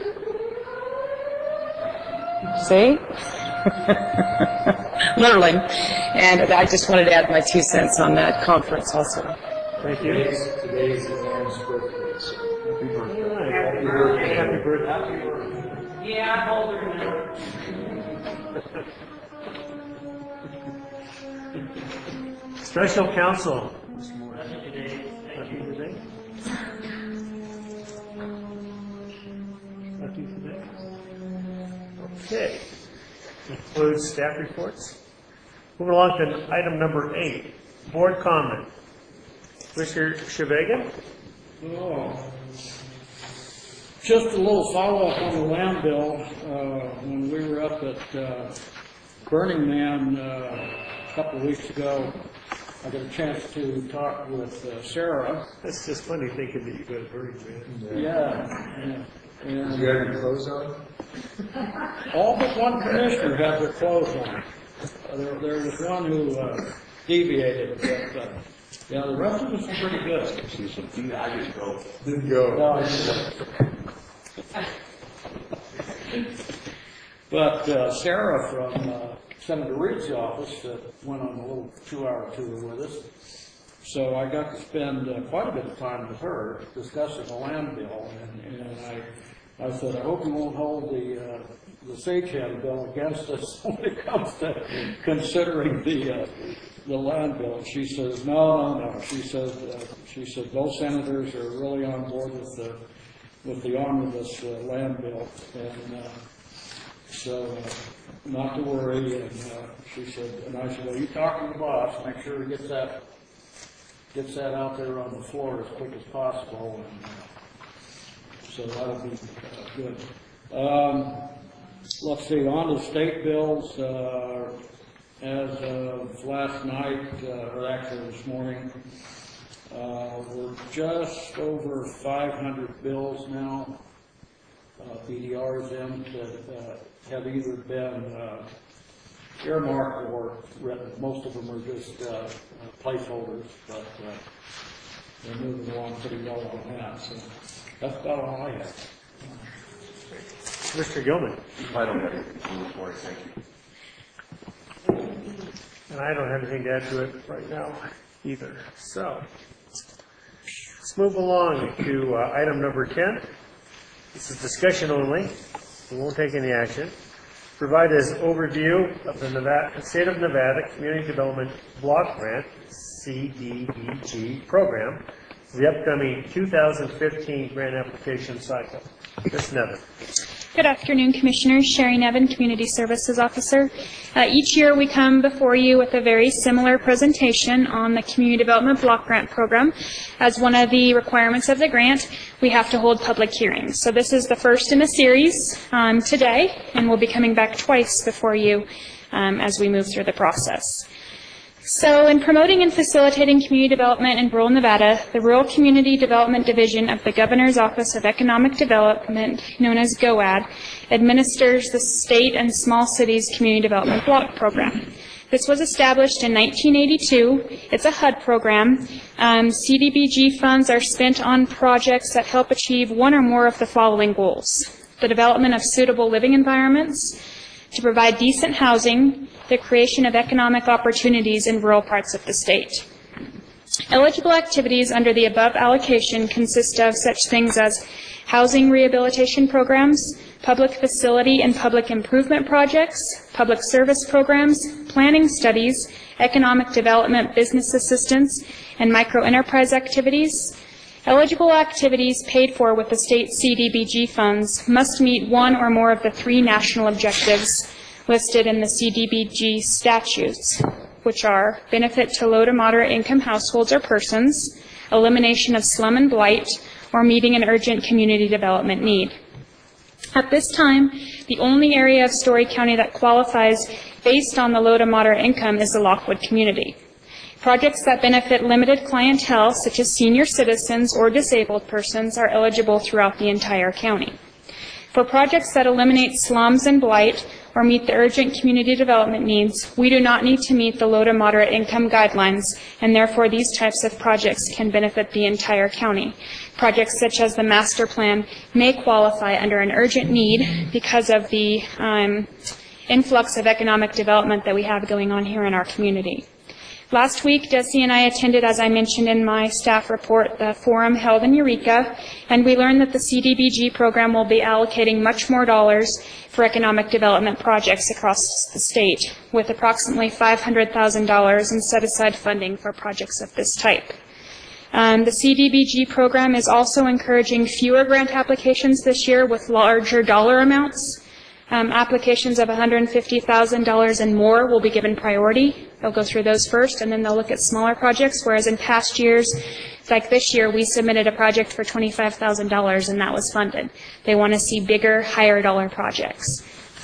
See? Literally. And I just wanted to add my two cents on that conference also. Thank you. Today's Aaron's birthday, so happy birthday. Happy birthday. Happy birthday. Happy birthday. Yeah, I'm older now. Special counsel. Okay. Includes staff reports. Moving along to item number eight, board comment. Mister Chevegan? Oh. Just a little follow-up on the land bill. Uh, when we were up at uh, Burning Man uh, a couple of weeks ago, I got a chance to talk with uh, Sarah. That's just funny thinking that you go to Burning Man. Yeah. yeah. And you have your clothes on? All but one commissioner had their clothes on. Uh, there, there was one who uh, deviated, but uh, yeah, the rest of us were pretty good. She said, I didn't go. Didn't go. No, I didn't. But uh, Sarah from uh, Senator Reed's office uh, went on a little two-hour tour with us. So I got to spend uh, quite a bit of time with her discussing the land bill, and, and I, I said, I hope you won't hold the uh, the Sage-Hand bill against us when it comes to considering the uh, the land bill. She says, no, no, no. She said, uh, she said both senators are really on board with the with the omnibus uh, land bill, and uh, so uh, not to worry. And uh, she said, and I said, well, you talk to the boss, make sure he gets that. Gets that out there on the floor as quick as possible, and uh, so that'll be uh, good. Um, let's see, on to state bills. Uh, as of last night, uh, or actually this morning, uh, we're just over five hundred bills now, uh, B D Rs in that uh, have either been uh, earmarked or written. Most of them are just uh, uh, placeholders, but uh, they're moving along pretty well on that. So that's about all I have. Mister Gilman? I don't have anything this morning, thank you. And I don't have anything to add to it right now either. So let's move along to uh, item number ten. This is discussion only. We won't take any action. provide his overview of the Nevada, State of Nevada Community Development Block Grant, C D B G program, for the upcoming two thousand fifteen grant application cycle. Miz Nevin. Good afternoon, Commissioners. Sherry Nevin, Community Services Officer. Uh, each year we come before you with a very similar presentation on the Community Development Block Grant Program. As one of the requirements of the grant, we have to hold public hearings. So this is the first in a series um, today, and we'll be coming back twice before you um, as we move through the process. So in promoting and facilitating community development in rural Nevada, the Rural Community Development Division of the Governor's Office of Economic Development, known as GOAD, administers the state and small cities community development block program. This was established in nineteen eighty-two. It's a H U D program. Um, C D B G funds are spent on projects that help achieve one or more of the following goals: the development of suitable living environments, to provide decent housing, the creation of economic opportunities in rural parts of the state. Eligible activities under the above allocation consist of such things as housing rehabilitation programs, public facility and public improvement projects, public service programs, planning studies, economic development business assistance, and microenterprise activities. Eligible activities paid for with the state C D B G funds must meet one or more of the three national objectives listed in the C D B G statutes, which are benefit to low to moderate income households or persons, elimination of slum and blight, or meeting an urgent community development need. At this time, the only area of Story County that qualifies based on the low to moderate income is the Lockwood community. Projects that benefit limited clientele, such as senior citizens or disabled persons, are eligible throughout the entire county. For projects that eliminate slums and blight or meet the urgent community development needs, we do not need to meet the low to moderate income guidelines, and therefore these types of projects can benefit the entire county. Projects such as the master plan may qualify under an urgent need because of the um, influx of economic development that we have going on here in our community. Last week, Desi and I attended, as I mentioned in my staff report, the forum held in Eureka, and we learned that the C D B G program will be allocating much more dollars for economic development projects across the state, with approximately five hundred thousand dollars in set-aside funding for projects of this type. Um, the C D B G program is also encouraging fewer grant applications this year with larger dollar amounts. Um, applications of one hundred fifty thousand dollars and more will be given priority. They'll go through those first, and then they'll look at smaller projects, whereas in past years, like this year, we submitted a project for twenty-five thousand dollars, and that was funded. They want to see bigger, higher dollar projects.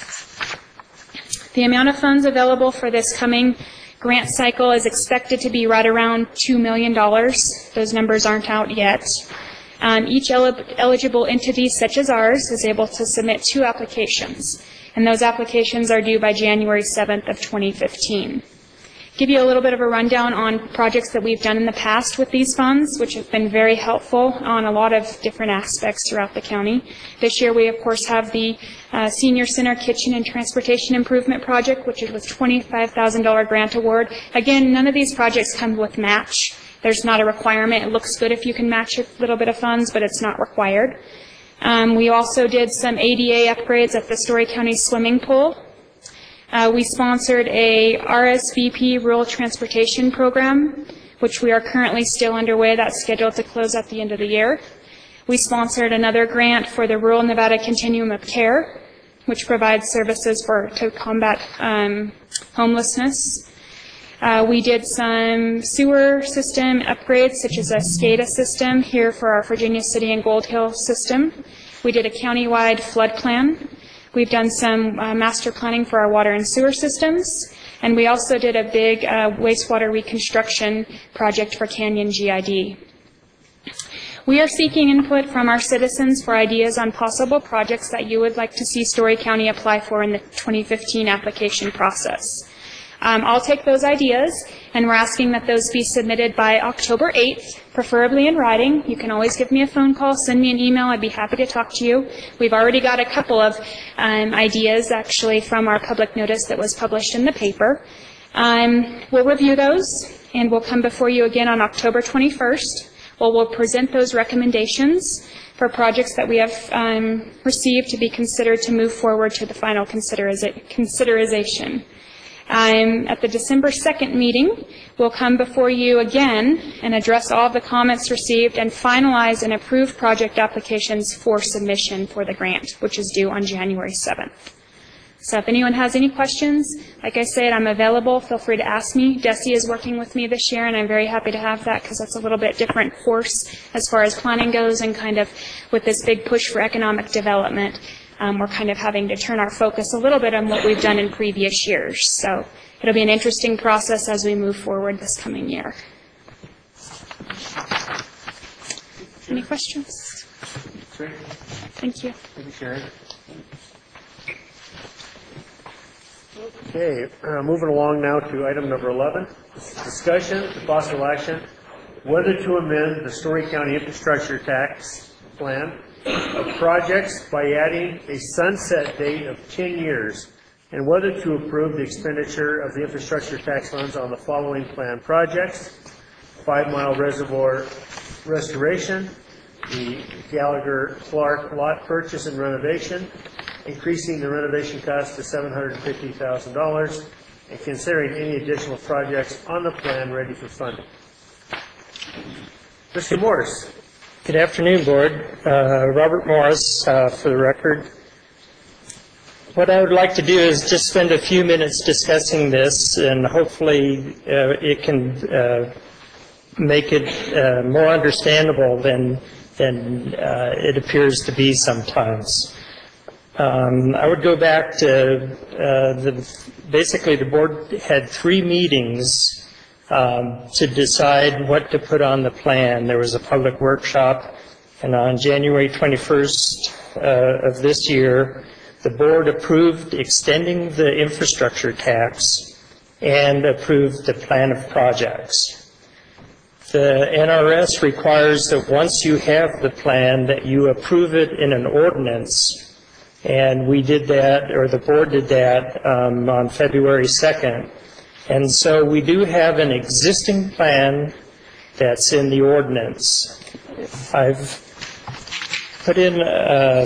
The amount of funds available for this coming grant cycle is expected to be right around two million dollars. Those numbers aren't out yet. Um, each el eligible entity, such as ours, is able to submit two applications, and those applications are due by January seventh of twenty fifteen. Give you a little bit of a rundown on projects that we've done in the past with these funds, which have been very helpful on a lot of different aspects throughout the county. This year we, of course, have the uh, Senior Center Kitchen and Transportation Improvement Project, which is with twenty-five thousand dollar grant award. Again, none of these projects come with match. There's not a requirement. It looks good if you can match a little bit of funds, but it's not required. Um, we also did some A D A upgrades at the Story County swimming pool. Uh, we sponsored a R S V P Rural Transportation Program, which we are currently still underway. That's scheduled to close at the end of the year. We sponsored another grant for the Rural Nevada Continuum of Care, which provides services for to combat um, homelessness. Uh, we did some sewer system upgrades, such as a SCADA system here for our Virginia City and Gold Hill system. We did a countywide flood plan. We've done some uh, master planning for our water and sewer systems. And we also did a big uh, wastewater reconstruction project for Canyon G I D. We are seeking input from our citizens for ideas on possible projects that you would like to see Story County apply for in the twenty fifteen application process. Um, I'll take those ideas, and we're asking that those be submitted by October eighth, preferably in writing. You can always give me a phone call, send me an email. I'd be happy to talk to you. We've already got a couple of um, ideas, actually, from our public notice that was published in the paper. Um, we'll review those, and we'll come before you again on October twenty-first. Well, we'll present those recommendations for projects that we have um, received to be considered to move forward to the final considera- considerization. Um, at the December second meeting, we'll come before you again and address all of the comments received and finalize and approve project applications for submission for the grant, which is due on January seventh. So if anyone has any questions, like I said, I'm available. Feel free to ask me. Desi is working with me this year, and I'm very happy to have that because that's a little bit different course as far as planning goes, and kind of with this big push for economic development. Um, we're kind of having to turn our focus a little bit on what we've done in previous years. So it'll be an interesting process as we move forward this coming year. Any questions? Great. Thank you. Thank you, Sharon. Okay, uh, moving along now to item number eleven, discussion, the possible action, whether to amend the Story County infrastructure tax plan of projects by adding a sunset date of ten years, and whether to approve the expenditure of the infrastructure tax funds on the following planned projects: Five Mile Reservoir restoration, the Gallagher Clark lot purchase and renovation, increasing the renovation cost to seven hundred fifty thousand dollars, and considering any additional projects on the plan ready for funding. Mister Morris. Good afternoon, Board. Uh, Robert Morris, uh, for the record. What I would like to do is just spend a few minutes discussing this, and hopefully uh, it can uh, make it uh, more understandable than, than uh, it appears to be sometimes. Um, I would go back to uh, the, basically the board had three meetings um, to decide what to put on the plan. There was a public workshop, and on January twenty-first uh, of this year, the board approved extending the infrastructure tax and approved the plan of projects. The N R S requires that once you have the plan that you approve it in an ordinance. And we did that, or the board did that, um, on February second. And so we do have an existing plan that's in the ordinance. I've put in a,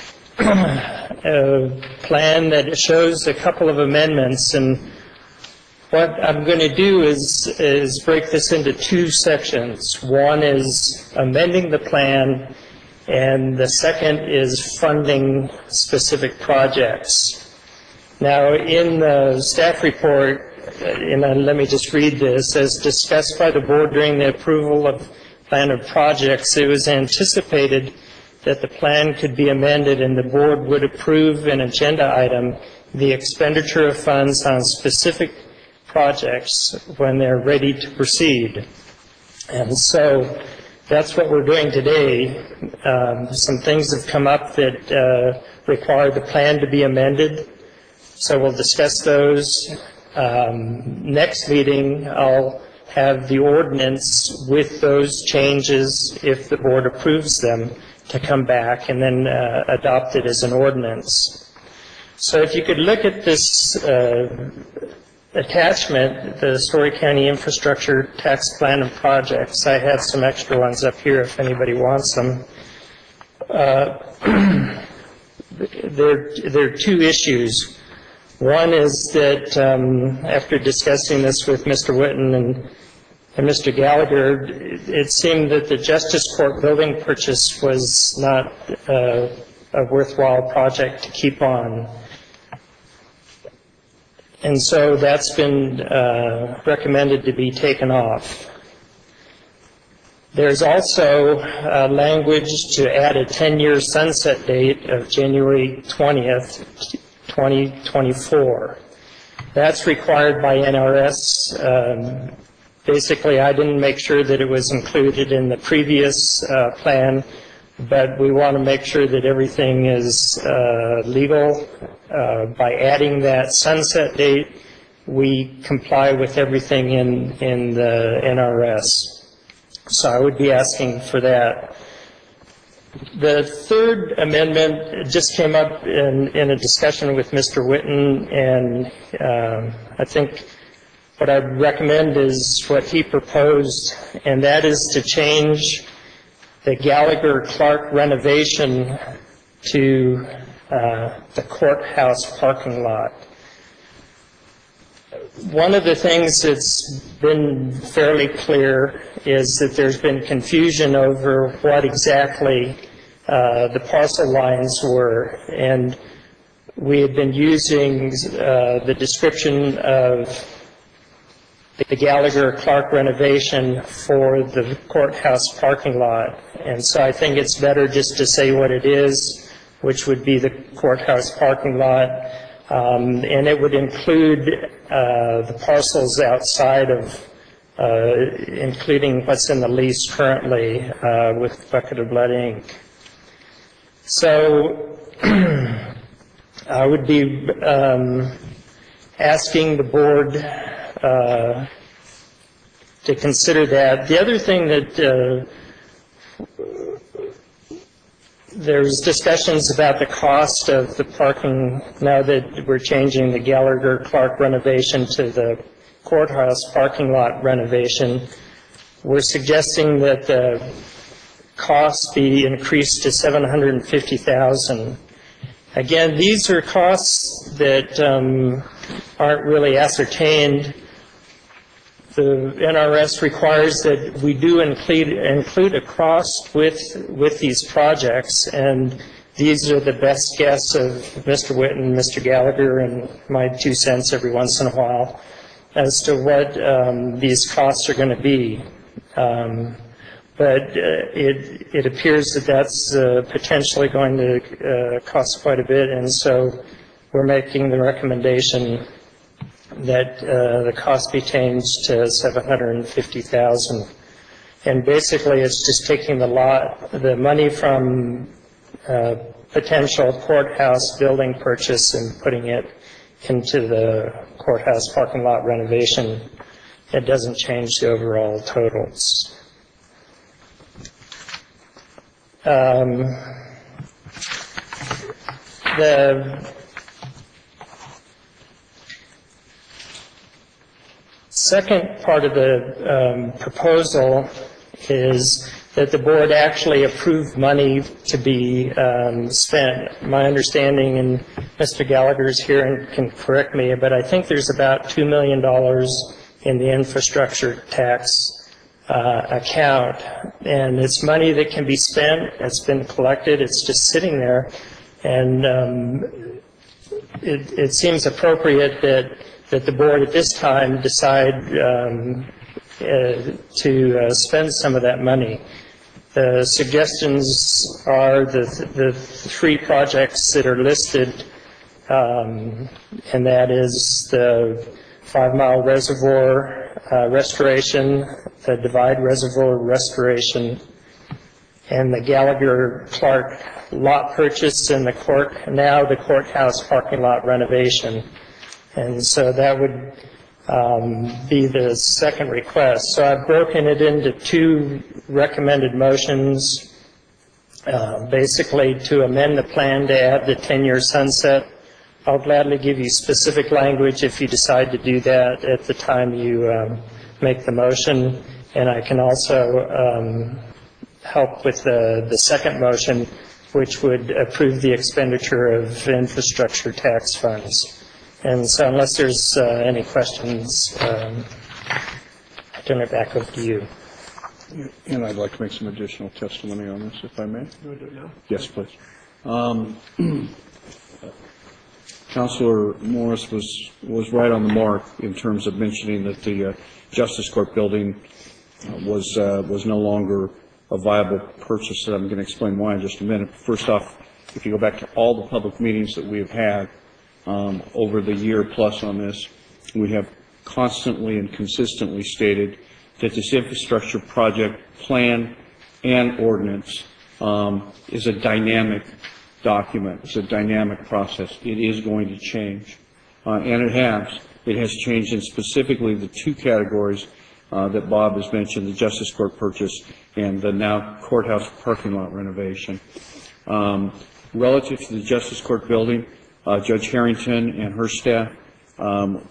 a plan that shows a couple of amendments, and what I'm going to do is, is break this into two sections. One is amending the plan, and the second is funding specific projects. Now, in the staff report, and let me just read this, as discussed by the board during the approval of plan of projects, it was anticipated that the plan could be amended and the board would approve an agenda item, the expenditure of funds on specific projects when they're ready to proceed. And so that's what we're doing today. Um, some things have come up that uh, require the plan to be amended, so we'll discuss those. Um, next meeting, I'll have the ordinance with those changes, if the board approves them, to come back and then uh, adopt it as an ordinance. So if you could look at this uh, attachment, the Story County Infrastructure Tax Plan and Projects. I have some extra ones up here if anybody wants them. Uh, there, there are two issues. One is that um, after discussing this with Mister Whitten and, and Mister Gallagher, it, it seemed that the Justice Court building purchase was not uh, a worthwhile project to keep on. And so that's been uh, recommended to be taken off. There's also uh, language to add a ten-year sunset date of January twentieth, twenty twenty-four. That's required by N R S. Um, basically, I didn't make sure that it was included in the previous uh, plan, but we want to make sure that everything is uh, legal. Uh, by adding that sunset date, we comply with everything in, in the N R S. So I would be asking for that. The third amendment just came up in, in a discussion with Mister Whitten, and um, I think what I recommend is what he proposed, and that is to change the Gallagher Clark renovation to uh, the courthouse parking lot. One of the things that's been fairly clear is that there's been confusion over what exactly uh, the parcel lines were, and we had been using uh, the description of the Gallagher Clark renovation for the courthouse parking lot. And so I think it's better just to say what it is, which would be the courthouse parking lot. Um, and it would include uh, the parcels outside of, uh, including what's in the lease currently uh, with Bucket of Blood Incorporated. So I would be um, asking the board uh, to consider that. The other thing that uh, there's discussions about the cost of the parking now that we're changing the Gallagher Clark renovation to the courthouse parking lot renovation. We're suggesting that the cost be increased to seven hundred fifty thousand dollars. Again, these are costs that um, aren't really ascertained. The N R S requires that we do include, include a cost with, with these projects, and these are the best guess of Mister Whitten, Mister Gallagher, and my two cents every once in a while as to what um, these costs are going to be. Um, but uh, it, it appears that that's uh, potentially going to uh, cost quite a bit, and so we're making the recommendation that uh, the cost be changed to seven hundred fifty thousand dollars. And basically it's just taking the lot, the money from uh, potential courthouse building purchase and putting it into the courthouse parking lot renovation. It doesn't change the overall totals. Um, the second part of the um, proposal is that the board actually approve money to be um, spent. My understanding, and Mister Gallagher's here and can correct me, but I think there's about two million dollars in the infrastructure tax uh, account, and it's money that can be spent. It's been collected. It's just sitting there, and um, it, it seems appropriate that that the board at this time decide um, uh, to uh, spend some of that money. The suggestions are the, the three projects that are listed, um, and that is the Five Mile Reservoir uh, restoration, the Divide Reservoir restoration, and the Gallagher Clark lot purchase and the court, now the courthouse parking lot renovation. And so that would um, be the second request. So I've broken it into two recommended motions, uh, basically to amend the plan to add the ten-year sunset. I'll gladly give you specific language if you decide to do that at the time you um, make the motion. And I can also um, help with the, the second motion, which would approve the expenditure of infrastructure tax funds. And so unless there's uh, any questions, um, I turn it back over to you. And I'd like to make some additional testimony on this, if I may. You want to do it now? Yes, please. Um, Councilor Morris was, was right on the mark in terms of mentioning that the uh, Justice Court building uh, was, uh, was no longer a viable purchase. And I'm going to explain why in just a minute. First off, if you go back to all the public meetings that we have had um, over the year plus on this, we have constantly and consistently stated that this infrastructure project plan and ordinance um, is a dynamic document. It's a dynamic process. It is going to change. Uh, and it has. It has changed in specifically the two categories uh, that Bob has mentioned, the Justice Court purchase and the now courthouse parking lot renovation. Um, relative to the Justice Court building, uh, Judge Harrington and her staff um,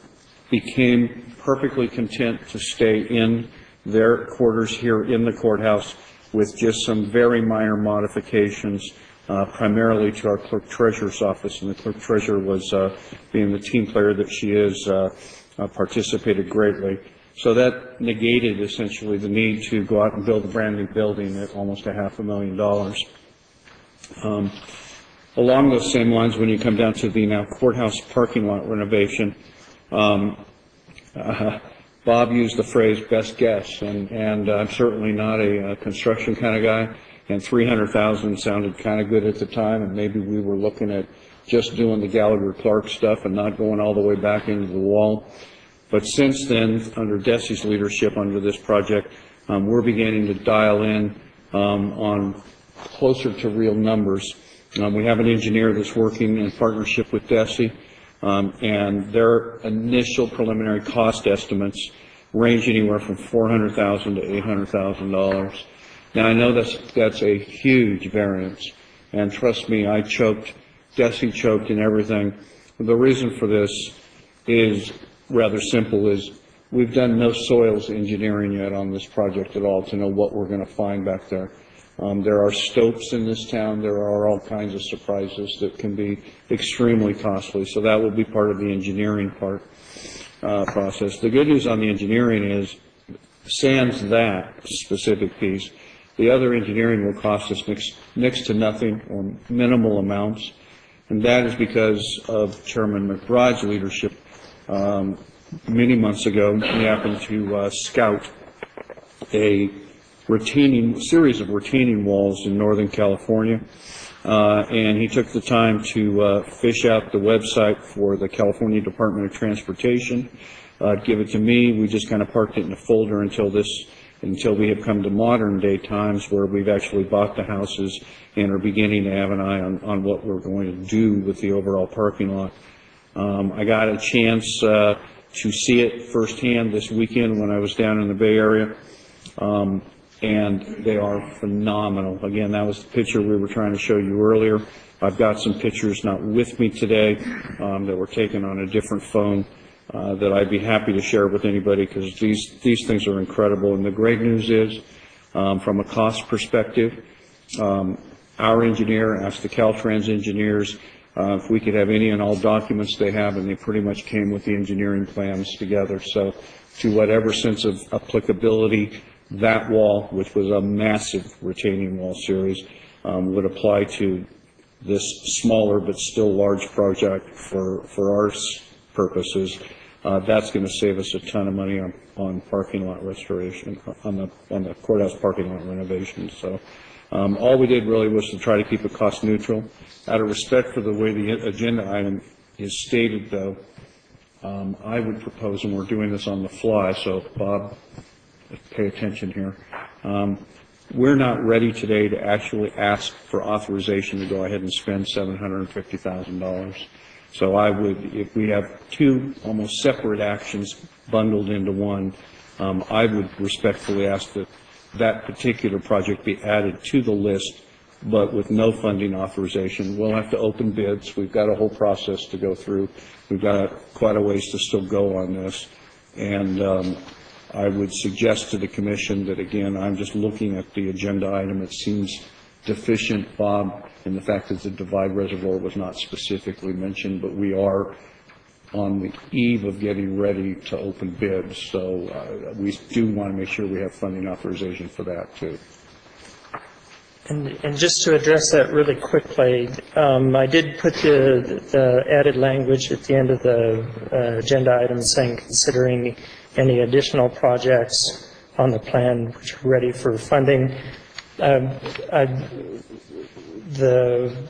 became perfectly content to stay in their quarters here in the courthouse with just some very minor modifications, uh, primarily to our clerk treasurer's office. And the clerk treasurer was, uh, being the team player that she is, uh, uh, participated greatly. So that negated essentially the need to go out and build a brand new building at almost a half a million dollars. Um, along those same lines, when you come down to the now courthouse parking lot renovation, um, uh, Bob used the phrase best guess, and, and I'm certainly not a, a construction kind of guy, and three hundred thousand sounded kind of good at the time, and maybe we were looking at just doing the Gallagher Clark stuff and not going all the way back into the wall. But since then, under Desi's leadership under this project, um, we're beginning to dial in um, on closer to real numbers. Um, we have an engineer that's working in partnership with Desi, um, and their initial preliminary cost estimates range anywhere from four hundred thousand dollars to eight hundred thousand dollars. Now, I know that's, that's a huge variance, and trust me, I choked, Desi choked and everything. The reason for this is rather simple, is we've done no soils engineering yet on this project at all to know what we're going to find back there. Um, there are stopes in this town. There are all kinds of surprises that can be extremely costly. So that will be part of the engineering part uh, process. The good news on the engineering is, sans that specific piece, the other engineering will cost us next, next to nothing or minimal amounts. And that is because of Chairman McBride's leadership. Um, many months ago, he happened to uh, scout a retaining series of retaining walls in Northern California, uh, and he took the time to uh, fish out the website for the California Department of Transportation, uh, give it to me. We just kind of parked it in a folder until this, until we have come to modern day times where we've actually bought the houses and are beginning to have an eye on, on what we're going to do with the overall parking lot. Um, I got a chance uh, to see it firsthand this weekend when I was down in the Bay Area, um, and they are phenomenal. Again, that was the picture we were trying to show you earlier. I've got some pictures not with me today um, that were taken on a different phone uh, that I'd be happy to share with anybody, because these, these things are incredible. And the great news is, um, from a cost perspective, um, our engineer asked the Caltrans engineers Uh, if we could have any and all documents they have, and they pretty much came with the engineering plans together. So to whatever sense of applicability that wall, which was a massive retaining wall series, um, would apply to this smaller but still large project for, for our purposes, uh, that's going to save us a ton of money on, on parking lot restoration, on the, on the courthouse parking lot renovation. So Um, all we did really was to try to keep it cost neutral. Out of respect for the way the agenda item is stated, though, um, I would propose, and we're doing this on the fly, so Bob, pay attention here. Um, we're not ready today to actually ask for authorization to go ahead and spend seven hundred fifty thousand dollars. So I would, if we have two almost separate actions bundled into one, um, I would respectfully ask that that particular project be added to the list, but with no funding authorization. We'll have to open bids. We've got a whole process to go through. We've got quite a ways to still go on this. And um, I would suggest to the commission that, again, I'm just looking at the agenda item. It seems deficient, Bob, in the fact that the Divide Reservoir was not specifically mentioned, but we are on the eve of getting ready to open bids. So uh, we do want to make sure we have funding authorization for that, too. And, and just to address that really quickly, um, I did put the, the added language at the end of the uh, agenda item saying considering any additional projects on the plan which are ready for funding. Um, I, the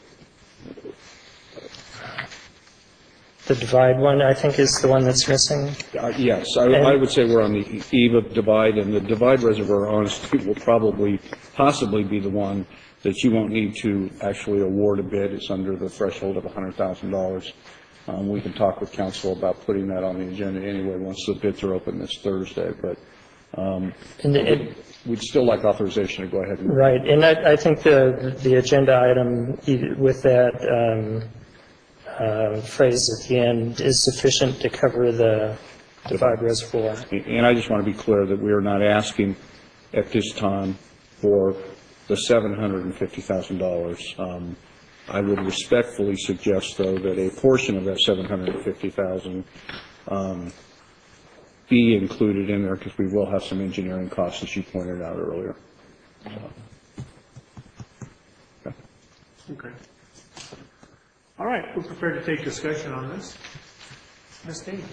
The Divide one, I think, is the one that's missing? Uh, yes, I, I would say we're on the eve of Divide, and the Divide Reservoir, honestly, will probably, possibly be the one that you won't need to actually award a bid. It's under the threshold of one hundred thousand dollars. Um, we can talk with council about putting that on the agenda anyway once the bids are open this Thursday, but um, and it, we'd still like authorization to go ahead and... Right, and I, I think the, the agenda item with that um, Uh, phrase at the end is sufficient to cover the Divide Reservoir. And I just want to be clear that we are not asking at this time for the seven hundred fifty thousand dollars. Um, I would respectfully suggest, though, that a portion of that seven hundred fifty thousand dollars um, be included in there, because we will have some engineering costs, as you pointed out earlier. Okay. Okay. All right, we're prepared to take discussion on this. Miz Dean.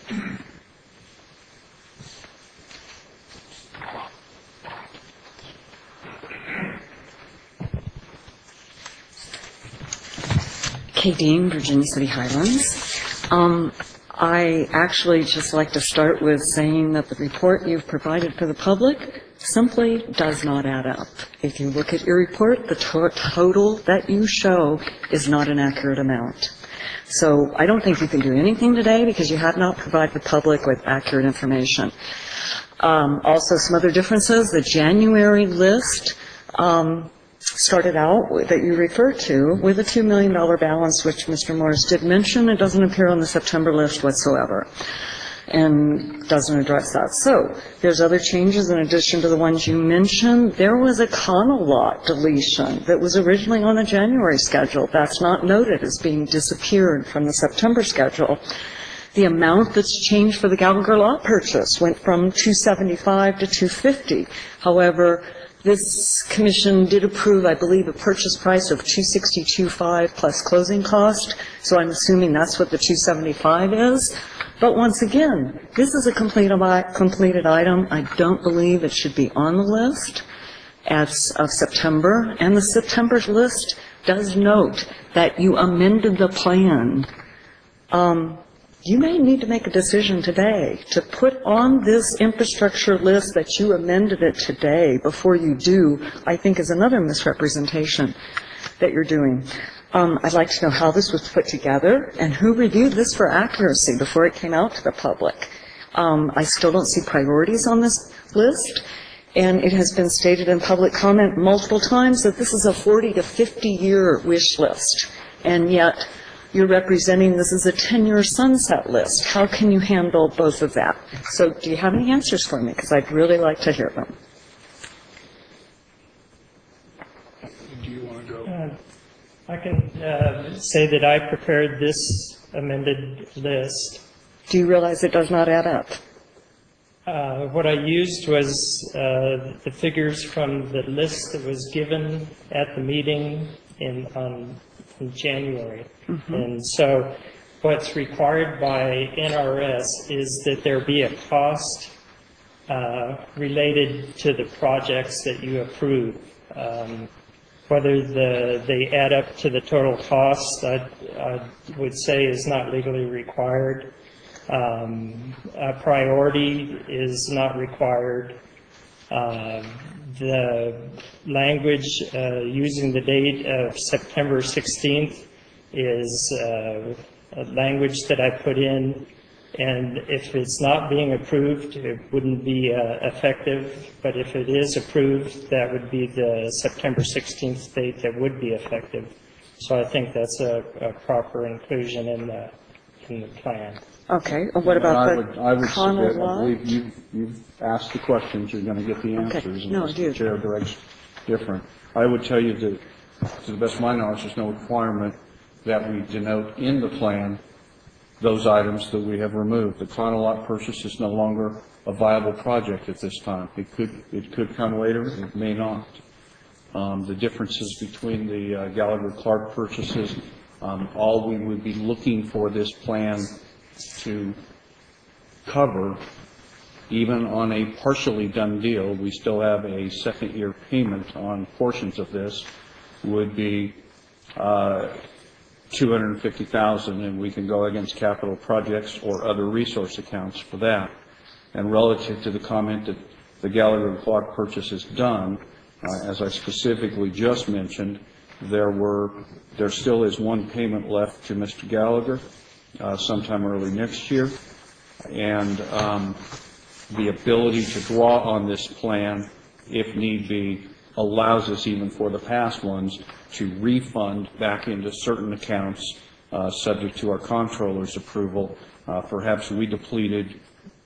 Kay Dean, Virginia City Highlands. Um, I actually just like to start with saying that the report you've provided for the public simply does not add up. If you look at your report, the to- total that you show is not an accurate amount. So I don't think you can do anything today because you have not provided the public with accurate information. Um, also, some other differences. The January list um, started out with, that you referred to with a two million dollars balance, which Mister Morris did mention. It doesn't appear on the September list whatsoever and doesn't address that. So there's other changes in addition to the ones you mentioned. There was a Connell lot deletion that was originally on the January schedule. That's not noted as being disappeared from the September schedule. The amount that's changed for the Gallagher lot purchase went from two seventy-five to two fifty. However, this commission did approve, I believe, a purchase price of two sixty-two five plus closing cost, so I'm assuming that's what the two seventy-five is. But once again, this is a complete, completed item. I don't believe it should be on the list as of September, and the September list does note that you amended the plan. Um, You may need to make a decision today to put on this infrastructure list that you amended it today before you do, I think is another misrepresentation that you're doing. Um, I'd like to know how this was put together and who reviewed this for accuracy before it came out to the public. Um, I still don't see priorities on this list, and it has been stated in public comment multiple times that this is a forty to fifty year wish list, and yet you're representing this as a ten-year sunset list. How can you handle both of that? So do you have any answers for me? Because I'd really like to hear them. Do you want to go? Uh, I can uh, say that I prepared this amended list. Do you realize it does not add up? Uh, what I used was uh, the figures from the list that was given at the meeting in on in January. Mm-hmm. And so what's required by N R S is that there be a cost uh, related to the projects that you approve. Um, whether the, they add up to the total cost, I, I would say is not legally required. Um, a priority is not required. Uh, the language uh, using the date of September sixteenth is uh, a language that I put in, and if it's not being approved, it wouldn't be uh, effective, but if it is approved, that would be the September sixteenth date that would be effective. So I think that's a, a proper inclusion in the, in the plan. Okay, and what about I the would, I would Connell submit, I lot? believe you've, you've asked the questions, you're going to get the Okay. answers. No, I unless do. the chair directs different. I would tell you that, to the best of my knowledge, there's no requirement that we denote in the plan those items that we have removed. The Connell lot purchase is no longer a viable project at this time. It could, it could come later, it may not. Um, the differences between the uh, Gallagher-Clark purchases, um, all we would be looking for this plan to cover, even on a partially done deal, we still have a second year payment on portions of this, would be uh, two hundred fifty thousand dollars, and we can go against capital projects or other resource accounts for that. And relative to the comment that the Gallagher Clark purchase is done, uh, as I specifically just mentioned, there were, there still is one payment left to Mister Gallagher uh, sometime early next year, and um, the ability to draw on this plan, if need be, allows us, even for the past ones, to refund back into certain accounts uh, subject to our comptroller's approval. Uh, perhaps we depleted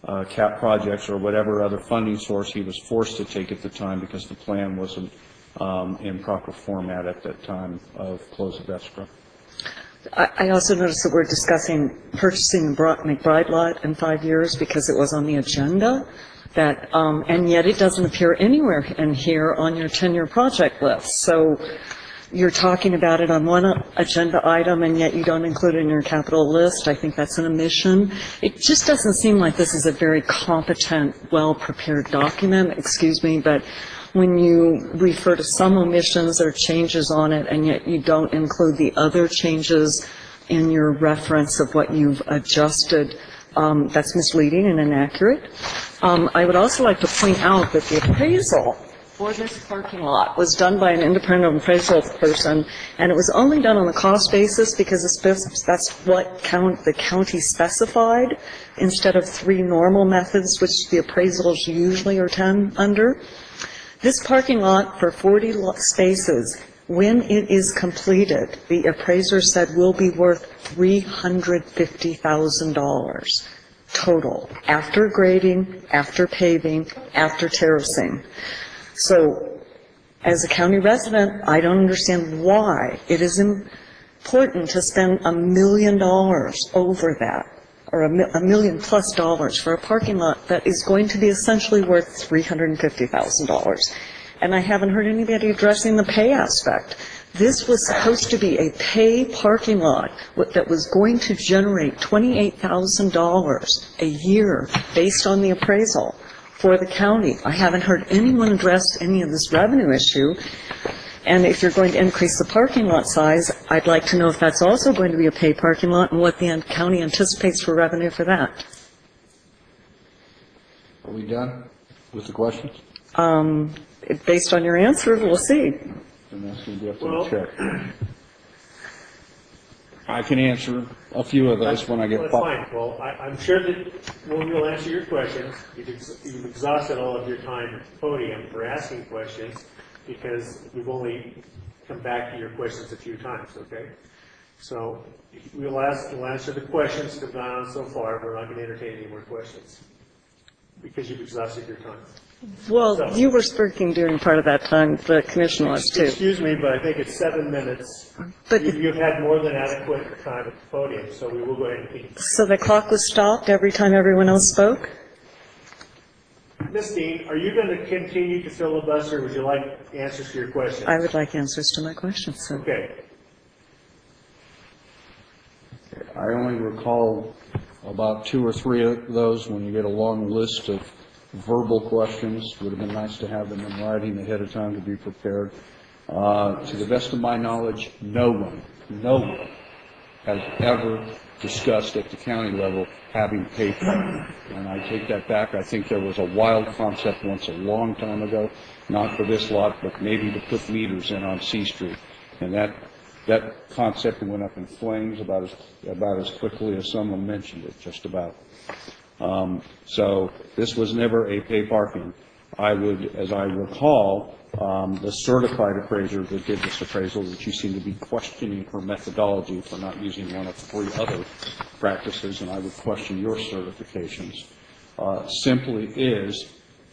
uh, cap projects or whatever other funding source he was forced to take at the time because the plan wasn't um, in proper format at that time of close of escrow. I I also noticed that we're discussing purchasing the Brock McBride lot in five years because it was on the agenda, that, um, and yet it doesn't appear anywhere in here on your ten-year project list. So you're talking about it on one agenda item, and yet you don't include it in your capital list. I think that's an omission. It just doesn't seem like this is a very competent, well-prepared document, excuse me, but when you refer to some omissions or changes on it, and yet you don't include the other changes in your reference of what you've adjusted, um, that's misleading and inaccurate. Um, I would also like to point out that the appraisal for this parking lot was done by an independent appraisal person, and it was only done on the cost basis because it's, that's what count, the county specified, instead of three normal methods, which the appraisals usually are done under. This parking lot for forty spaces, when it is completed, the appraiser said will be worth three hundred fifty thousand dollars total, after grading, after paving, after terracing. So, as a county resident, I don't understand why it is important to spend a million dollars over that, or a, mi a million plus dollars for a parking lot that is going to be essentially worth three hundred fifty thousand dollars. And I haven't heard anybody addressing the pay aspect. This was supposed to be a pay parking lot that was going to generate twenty-eight thousand dollars a year based on the appraisal for the county. I haven't heard anyone address any of this revenue issue. And if you're going to increase the parking lot size, I'd like to know if that's also going to be a pay parking lot and what the county anticipates for revenue for that. Are we done with the questions? Um, based on your answer, we'll see. And that's going to be up to the chair. I can answer a few of those when I get. Well, that's fine. Well, I, I'm sure that when we'll answer your questions, you've, ex you've exhausted all of your time at the podium for asking questions, because we've only come back to your questions a few times, okay? So we'll, ask, we'll answer the questions that have gone on so far. We're not going to entertain any more questions because you've exhausted your time. Well, so, you were speaking during part of that time. The commission was too. Excuse me, but I think it's seven minutes. But you, you've had more than adequate time at the podium, so we will go ahead and keep. So the clock was stopped every time everyone else spoke? Miz Dean, are you going to continue to filibuster, or would you like answers to your questions? I would like answers to my questions, sir. Okay. I only recall about two or three of those. When you get a long list of verbal questions, would have been nice to have them in writing ahead of time to be prepared. Uh, to the best of my knowledge, no one, no one has ever discussed at the county level having paper. And I take that back. I think there was a wild concept once a long time ago, not for this lot, but maybe to put meters in on C Street. And that that concept went up in flames about as about as quickly as someone mentioned it, just about. Um, so this was never a pay parking. I would, as I recall, um, the certified appraiser that did this appraisal, that you seem to be questioning her methodology for not using one of three other practices, and I would question your certifications, uh, simply is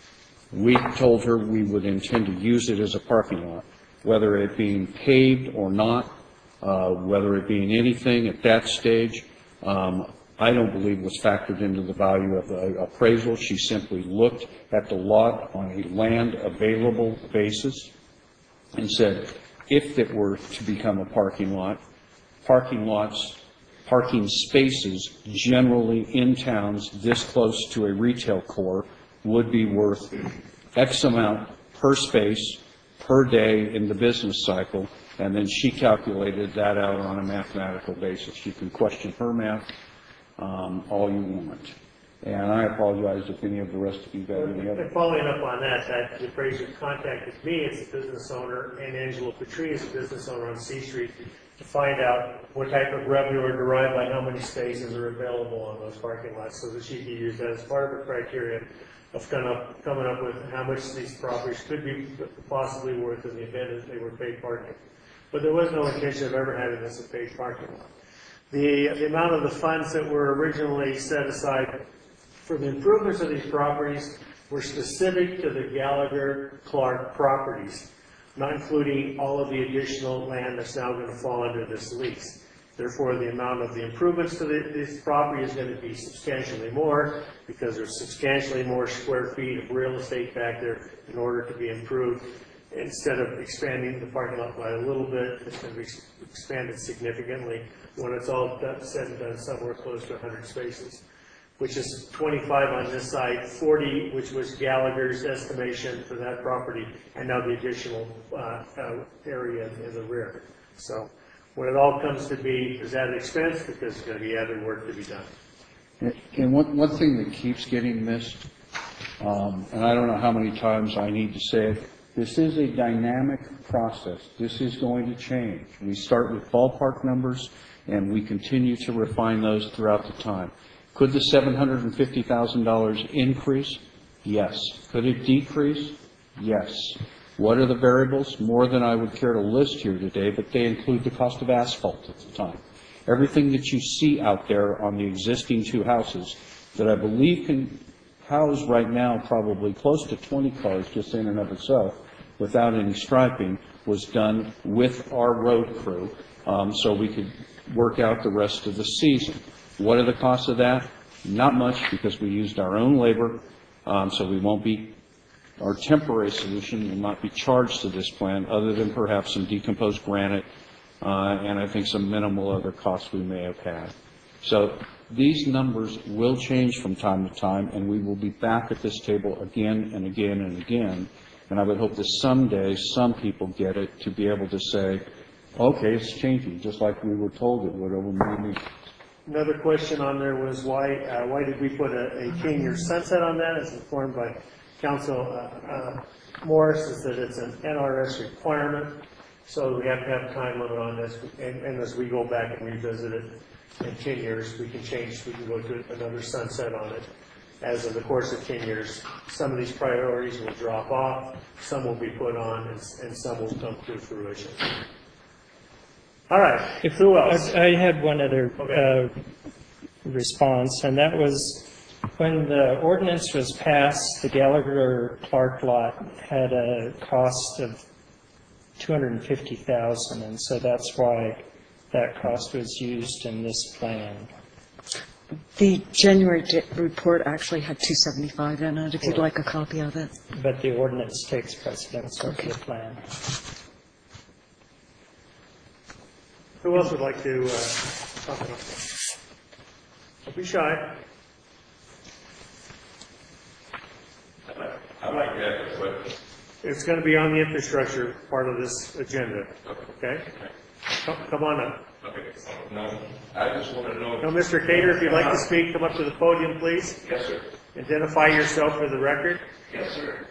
we told her we would intend to use it as a parking lot, whether it being paved or not, uh, whether it being anything at that stage. Um, I don't believe was factored into the value of the appraisal. She simply looked at the lot on a land available basis and said, if it were to become a parking lot, parking lots, parking spaces generally in towns this close to a retail core would be worth X amount per space per day in the business cycle. And then she calculated that out on a mathematical basis. You can question her math Um, all you want. And I apologize if any of the rest of you got any other. Following up on that, that the appraiser contacted me as a business owner and Angela Petrie as a business owner on C Street to find out what type of revenue are derived by how many spaces are available on those parking lots, so that she could use that as part of her criteria of kind of coming up with how much these properties could be possibly worth in the event that they were paid parking. But there was no intention of ever having this a paid parking lot. The, the amount of the funds that were originally set aside For the improvements of these properties were specific to the Gallagher Clark properties, not including all of the additional land that's now going to fall under this lease. Therefore, the amount of the improvements to the, this property is going to be substantially more because there's substantially more square feet of real estate back there in order to be improved. Instead of expanding the parking lot by a little bit, it's going to be expanded significantly when it's all done, said and done, somewhere close to one hundred spaces, which is twenty-five on this side, forty, which was Gallagher's estimation for that property, and now the additional uh, uh, area in the rear. So when it all comes to be, there's added expense because there's going to be added work to be done. And one, one thing that keeps getting missed, um, and I don't know how many times I need to say it, this is a dynamic process. This is going to change. We start with ballpark numbers, and we continue to refine those throughout the time. Could the seven hundred fifty thousand dollars increase? Yes. Could it decrease? Yes. What are the variables? More than I would care to list here today, but they include the cost of asphalt at the time. Everything that you see out there on the existing two houses that I believe can house right now probably close to twenty cars just in and of itself without any striping was done with our road crew, um, so we could work out the rest of the season. What are the costs of that? Not much, because we used our own labor, um, so we won't be, our temporary solution will not be charged to this plan other than perhaps some decomposed granite uh, and I think some minimal other costs we may have had. So these numbers will change from time to time, and we will be back at this table again and again and again. And I would hope that someday some people get it to be able to say, okay, it's changing, just like we were told it would over many meetings. Another question on there was why uh, why did we put a, a ten-year sunset on that? As informed by Council uh, uh, Morris, is that it's an N R S requirement, so we have to have a time limit on this. And, and as we go back and revisit it in ten years, we can change, we can go to another sunset on it. As in the course of ten years, some of these priorities will drop off, some will be put on, and, and some will come to fruition. All right, If, who else? I I had one other uh, response, and that was when the ordinance was passed, the Gallagher Clark lot had a cost of two hundred fifty thousand dollars, and so that's why that cost was used in this plan. The January di- report actually had two seventy-five in it, if you'd like a copy of it. But the ordinance takes precedence over the plan. Who else would like to uh, talk about that? Don't be shy. I'd like to ask a question. It's going to be on the infrastructure part of this agenda. Okay? Come, come on up. Okay. No, I just want to know. Now, Mister Cater, if you'd like to speak, come up to the podium, please. Yes, sir. Identify yourself for the record. Yes, sir.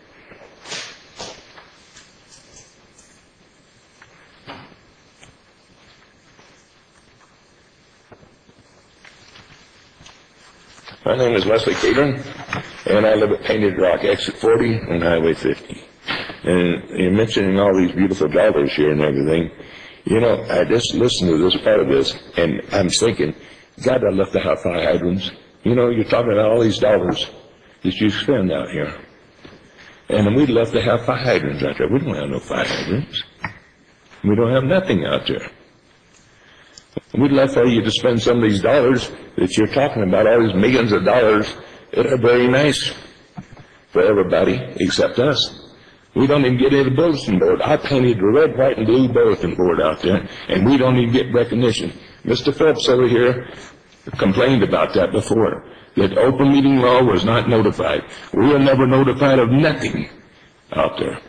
My name is Wesley Catron, and I live at Painted Rock, exit forty and Highway fifty. And you're mentioning all these beautiful dollars here and everything. You know, I just listened to this part of this, and I'm thinking, God, I left the hot fire hydrants. You know, you're talking about all these dollars that you spend out here. And we left the half fire hydrants out there. We don't have no fire hydrants. We don't have nothing out there. We'd love for you to spend some of these dollars that you're talking about, all these millions of dollars that are very nice for everybody except us. We don't even get any bulletin board. I painted the red, white, and blue bulletin board out there, and we don't even get recognition. Mister Phillips over here complained about that before, that open meeting law was not notified. We were never notified of nothing out there.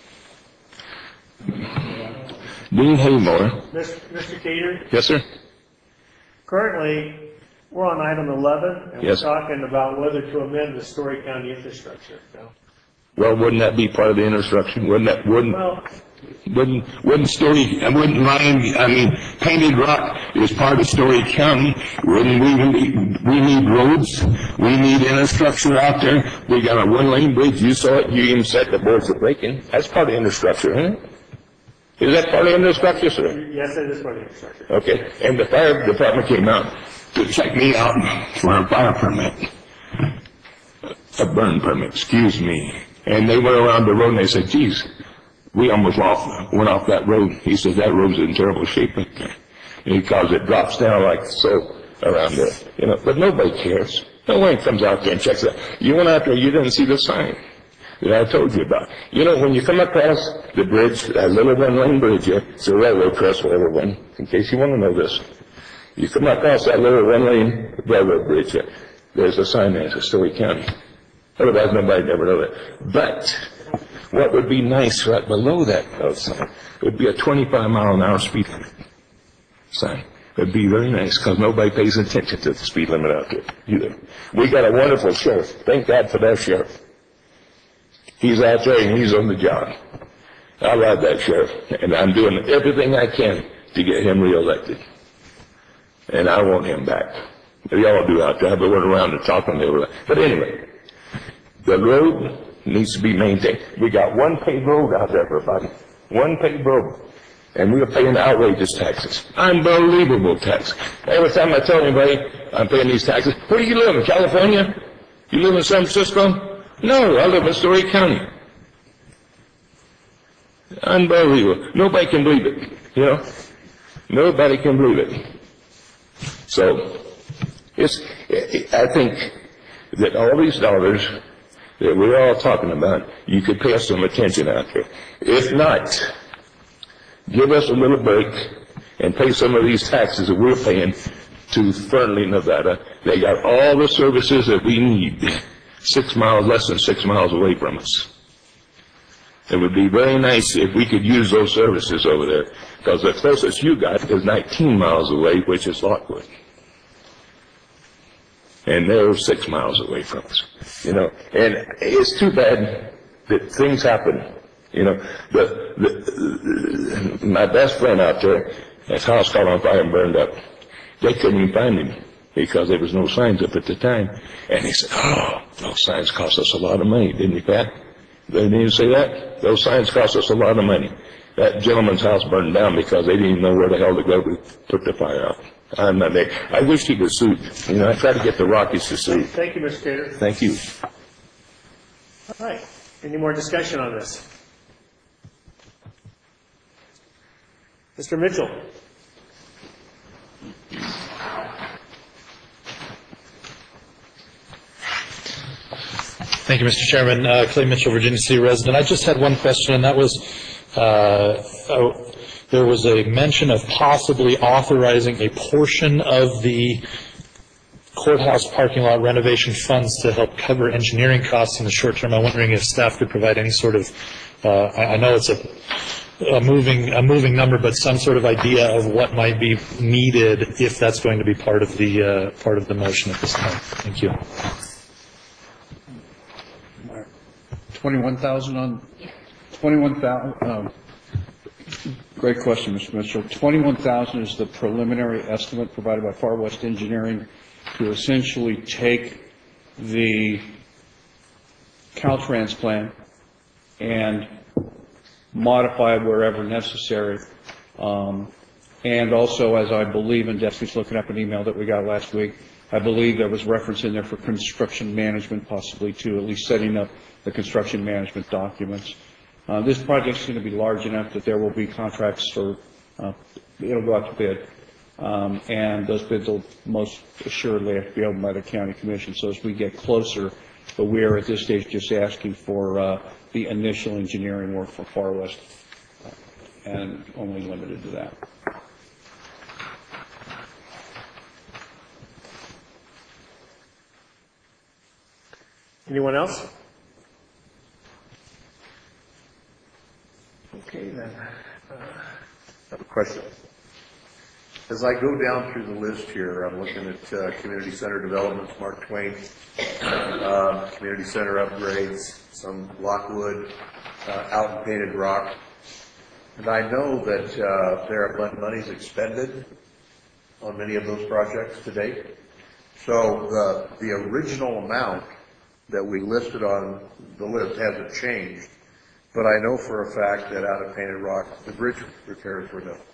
Dean Haymore. Mister Cater? Yes, sir. Currently, we're on item eleven, and Yes. we're talking about whether to amend the Story County infrastructure. Now, Well, wouldn't that be part of the instruction? Wouldn't that, wouldn't, well, wouldn't, wouldn't Story, I wouldn't mind, I mean, Painted Rock is part of Story County. Wouldn't we need, we need roads, we need infrastructure out there. We got a one-lane bridge, you saw it, you even said the boards are breaking. That's part of infrastructure, isn't it? Is that part of infrastructure, sir? yes, it is part of the infrastructure. Okay, and the fire department came out to check me out for a fire permit. a burn permit, excuse me. And they went around the road and they said, geez, we almost off, went off that road. He said, that road's in terrible shape up there. Because it drops down like so around there, you know, but nobody cares. No one comes out there and checks it out. You went out there, you didn't see the sign that I told you about. You know, when you come across the bridge, that little one-lane bridge here, it's a railroad trestle, everyone, in case you want to know this. You come across that little one-lane railroad bridge here, there's a sign there, it's Story County. Otherwise, nobody'd ever know that. But what would be nice right below that sign would be a twenty-five mile an hour speed limit sign. It'd be very nice because nobody pays attention to the speed limit out there either. We got a wonderful sheriff. Thank God for that sheriff. He's out there and he's on the job. I love that sheriff, and I'm doing everything I can to get him reelected. And I want him back. They all do out there. I've been around and talking to everybody. But anyway, the road needs to be maintained. We got one paved road out there, everybody. One paved road. And we are paying outrageous taxes. Unbelievable tax. Every time I tell anybody I'm paying these taxes, where do you live, in California? You live in San Francisco? No, I live in Story County. Unbelievable. Nobody can believe it, you know? Nobody can believe it. So, it's, I think that all these dollars that we're all talking about, you could pay some attention out there. If not, give us a little break and pay some of these taxes that we're paying to Fernley, Nevada. They got all the services that we need, six miles, less than six miles away from us. It would be very nice if we could use those services over there, because the closest you got is nineteen miles away, which is Lockwood. And they're six miles away from us, you know. And it's too bad that things happen. You know, the, the, the, my best friend out there, his house caught on fire and burned up. They couldn't even find him because there was no signs up at the time. And he said, oh, those signs cost us a lot of money, didn't you, Pat? Didn't you say that? Those signs cost us a lot of money. That gentleman's house burned down because they didn't even know where the hell to go to put the fire out. I'm not there. I wish he was sued. You know, I tried to get the Rockies to sue. Thank you, Mister Gator. Thank you. All right. Any more discussion on this? Mister Mitchell. Thank you, Mister Chairman. Uh, Clay Mitchell, Virginia City resident. I just had one question, and that was, uh, oh, there was a mention of possibly authorizing a portion of the courthouse parking lot renovation funds to help cover engineering costs in the short term. I'm wondering if staff could provide any sort of, uh, I, I know it's a a moving a moving number, but some sort of idea of what might be needed if that's going to be part of the uh, part of the motion at this time. Thank you. Twenty-one thousand on twenty-one thousand. Um, great question, Mister Mitchell. Twenty-one thousand is the preliminary estimate provided by Far West Engineering to essentially take the Caltrans plan and modify it wherever necessary. Um, and also, as I believe, and Destiny's looking up an email that we got last week, I believe there was reference in there for construction management, possibly too, at least setting up the construction management documents. Uh, this project is going to be large enough that there will be contracts for, uh, it'll go out to bid. Um, and those bids will most assuredly have to be opened by the county commission. So as we get closer, but we are at this stage just asking for uh, the initial engineering work for Far West, uh, and only limited to that. Anyone else? Okay, then. Uh, I have a question. As I go down through the list here, I'm looking at uh, community center developments, Mark Twain, uh, community center upgrades, some Lockwood, uh, out in Painted Rock. And I know that uh, there have been monies expended on many of those projects to date. So the, the original amount that we listed on the list hasn't changed. But I know for a fact that out at Painted Rock, the bridge repairs were done.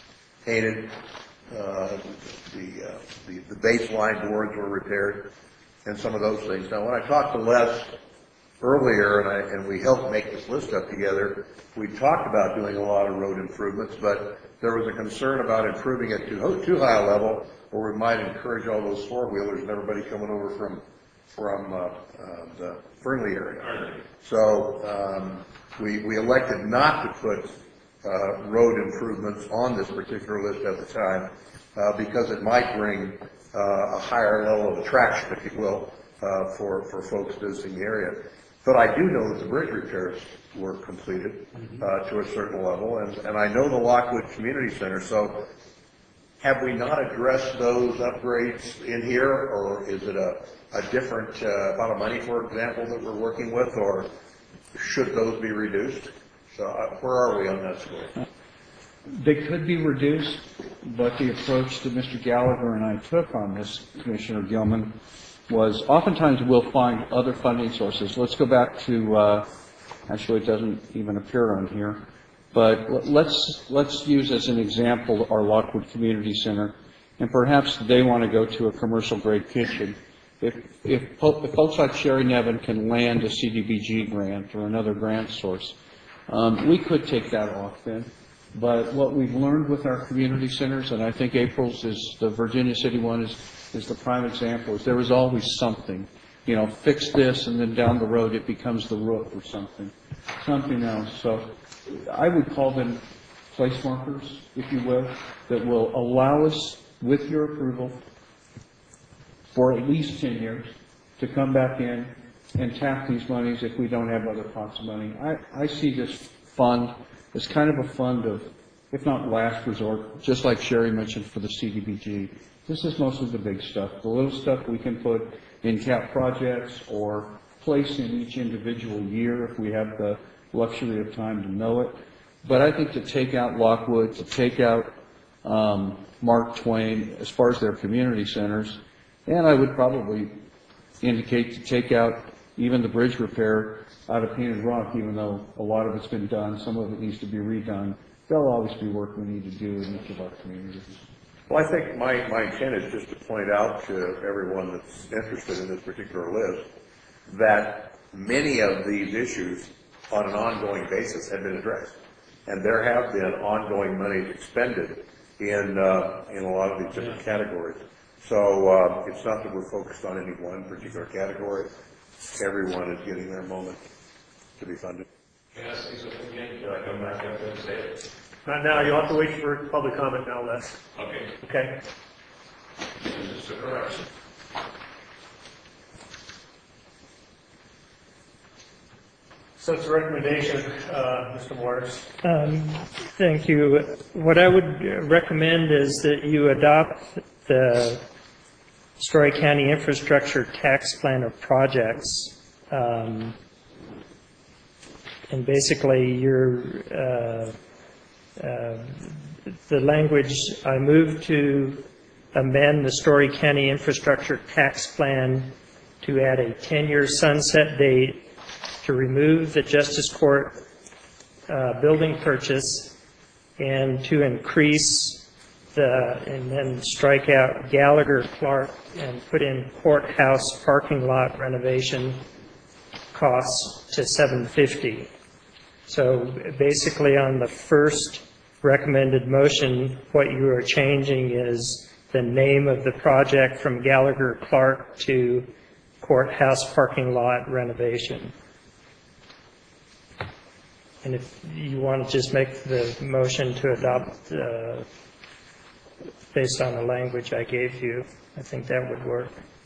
Painted, uh, the, uh, the the baseline boards were repaired, and some of those things. Now, when I talked to Les earlier, and I, and we helped make this list up together, we talked about doing a lot of road improvements, but there was a concern about improving it to too high a level, or we might encourage all those four-wheelers and everybody coming over from, from, uh, uh, the Fernley area. So, um, we, we elected not to put, uh, road improvements on this particular list at the time, uh, because it might bring, uh, a higher level of attraction, if you will, uh, for, for folks visiting the area. But I do know that the bridge repairs were completed, uh, to a certain level, and, and I know the Lockwood Community Center, so have we not addressed those upgrades in here, or is it a, a different uh, amount of money, for example, that we're working with, or should those be reduced? So uh, where are we on that score? They could be reduced, but the approach that Mister Gallagher and I took on this, Commissioner Gilman, was oftentimes we'll find other funding sources. Let's go back to, uh, actually it doesn't even appear on here, but let's, let's use as an example our Lockwood Community Center, and perhaps they want to go to a commercial grade kitchen. If, if, if folks like Sherry Nevin can land a C D B G grant or another grant source, um, we could take that off then. But what we've learned with our community centers, and I think April's is, the Virginia City one is, is the prime example, is there is always something. You know, fix this, and then down the road it becomes the roof or something, something else. So I would call them place markers, if you will, that will allow us, with your approval, for at least ten years, to come back in and tap these monies if we don't have other pots of money. I, I see this fund as kind of a fund of, if not last resort, just like Sherry mentioned for the C D B G. This is mostly the big stuff. The little stuff we can put in cap projects or place in each individual year if we have the luxury of time to know it. But I think to take out Lockwood, to take out um, Mark Twain as far as their community centers, and I would probably indicate to take out even the bridge repair out of Painted Rock, even though a lot of it's been done, some of it needs to be redone. There'll always be work we need to do in each of our communities. Well, I think my, my intent is just to point out to everyone that's interested in this particular list that many of these issues on an ongoing basis have been addressed. And there have been ongoing monies expended in, uh, in a lot of these different categories. So uh, it's not that we're focused on any one particular category. Everyone is getting their moment to be funded. Can I say something again? Can I come back up and say it? Not now. You'll have to wait for public comment now, Les. Okay. Okay. This is a correction. So it's a recommendation, uh, Mister Morris. Um, Thank you. What I would recommend is that you adopt the Story County Infrastructure Tax Plan of Projects. Um, and basically, your uh, uh, the language, I move to amend the Story County Infrastructure Tax Plan to add a ten-year sunset date to remove the Justice Court uh, building purchase and to increase the, and then strike out Gallagher Clark and put in courthouse parking lot renovation costs to seven fifty. So basically on the first recommended motion, what you are changing is the name of the project from Gallagher Clark to courthouse parking lot renovation. And if you want to just make the motion to adopt uh, based on the language I gave you, I think that would work.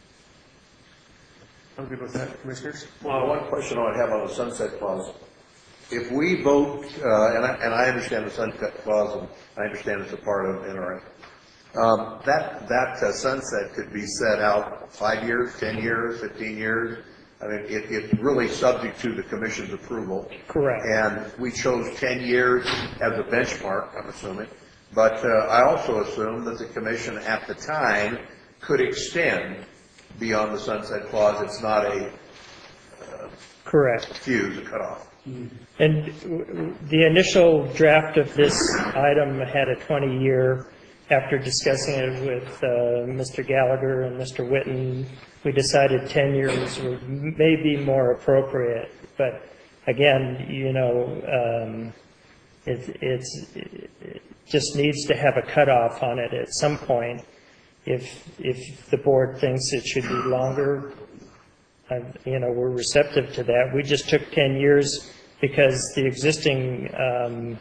I'm good with that, Commissioners. Well, one question I would have on the sunset clause. If we vote, uh, and, I, and I understand the sunset clause, and I understand it's a part of N R A, um, that, that uh, sunset could be set out five years, ten years, fifteen years. I mean, it, it's really subject to the Commission's approval. Correct. And we chose ten years as a benchmark, I'm assuming. But uh, I also assume that the Commission at the time could extend beyond the sunset clause. It's not a uh, correct fuse, a cutoff. And the initial draft of this item had a twenty-year after discussing it with uh, Mister Gallagher and Mister Witten, we decided ten years would may be more appropriate. But again, you know, um, it, it's, it just needs to have a cutoff on it at some point. If, if the board thinks it should be longer, uh, you know, we're receptive to that. We just took ten years because the existing um,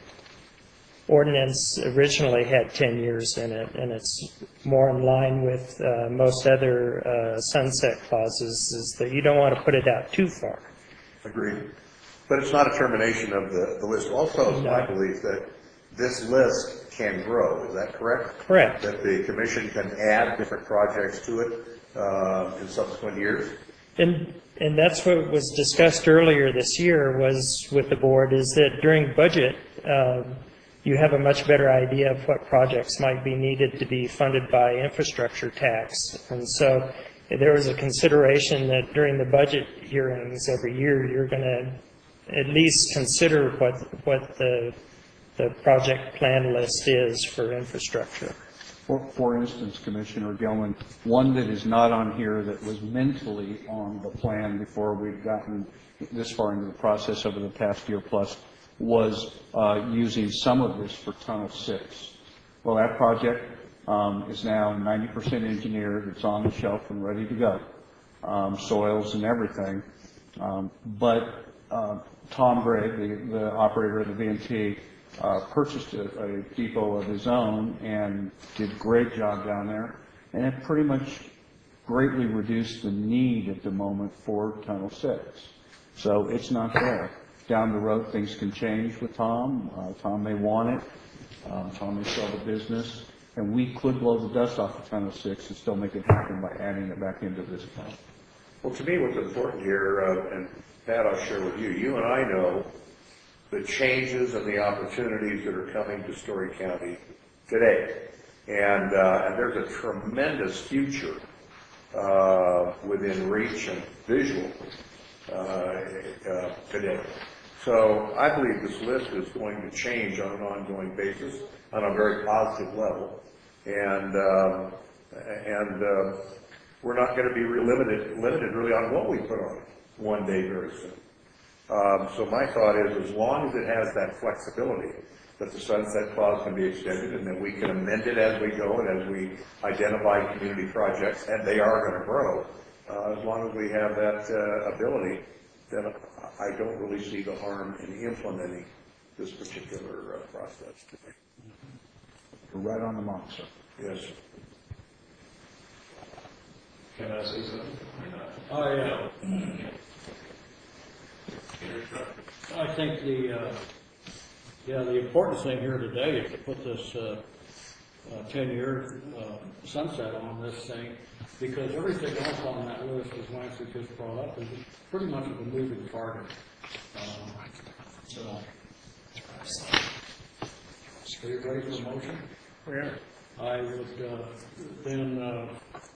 ordinance originally had ten years in it, and it's more in line with uh, most other uh, sunset clauses, is that you don't want to put it out too far. Agreed. But it's not a termination of the, the list. Also, it's my belief that this list can grow. Is that correct? Correct. That the commission can add different projects to it uh, in subsequent years? And and that's what was discussed earlier this year was with the board, is that during budget, um, you have a much better idea of what projects might be needed to be funded by infrastructure tax. And so there was a consideration that during the budget hearings every year, you're going to at least consider what what the the project plan list is for infrastructure. For, for instance, Commissioner Gilman, one that is not on here that was mentally on the plan before we've gotten this far into the process over the past year plus was uh, using some of this for Tunnel six. Well, that project um, is now ninety percent engineered. It's on the shelf and ready to go, um, soils and everything. Um, but uh, Tom Gray, the, the operator of the V and T, uh, purchased a, a depot of his own and did a great job down there. And it pretty much greatly reduced the need at the moment for Tunnel six. So it's not there. Down the road, things can change with Tom. Uh, Tom may want it. Um, Tom may sell the business. And we could blow the dust off of Tunnel six and still make it happen by adding it back into this plan. Well, to me, what's important here, uh, and Pat, I'll share with you, you and I know the changes and the opportunities that are coming to Story County today. And, uh, and there's a tremendous future uh, within reach and visual uh, uh, today. So I believe this list is going to change on an ongoing basis on a very positive level. And, um, and uh, we're not going to be limited, limited really on what we put on it one day very soon. Um, so my thought is, as long as it has that flexibility, that the sunset clause can be extended and that we can amend it as we go and as we identify community projects, and they are going to grow, uh, as long as we have that uh, ability, then I don't really see the harm in implementing this particular uh, process today. We're right on the mark, sir. Yes. Can I say something? I, uh, I think the, uh, yeah, the important thing here today is to put this uh, uh, ten-year uh, sunset on this thing, because everything else on that list, as Nancy just brought up, is pretty much of a moving target. Um, so, are you ready for the motion? Yeah. I would uh, then uh,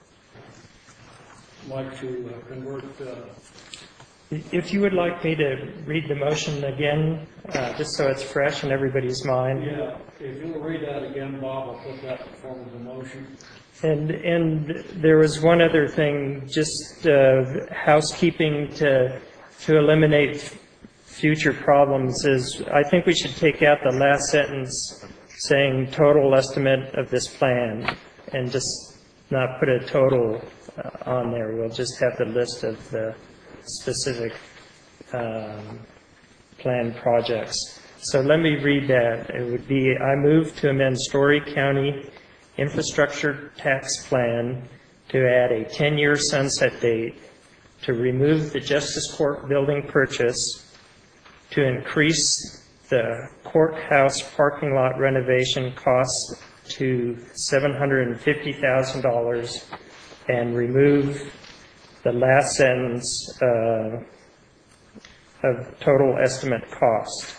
like to uh, convert. Uh, If you would like me to read the motion again, uh, just so it's fresh in everybody's mind. Yeah, if you'll read that again, Bob, I'll put that in form of a motion. And and there was one other thing, just uh, housekeeping to to eliminate f- future problems is I think we should take out the last sentence saying total estimate of this plan and just not put a total uh, on there. We'll just have the list of the specific um, planned projects. So let me read that. It would be, I move to amend Story County Infrastructure Tax Plan to add a ten-year sunset date, to remove the Justice Court building purchase, to increase the courthouse parking lot renovation costs to seven hundred fifty thousand dollars, and remove the last sentence uh, of total estimate cost.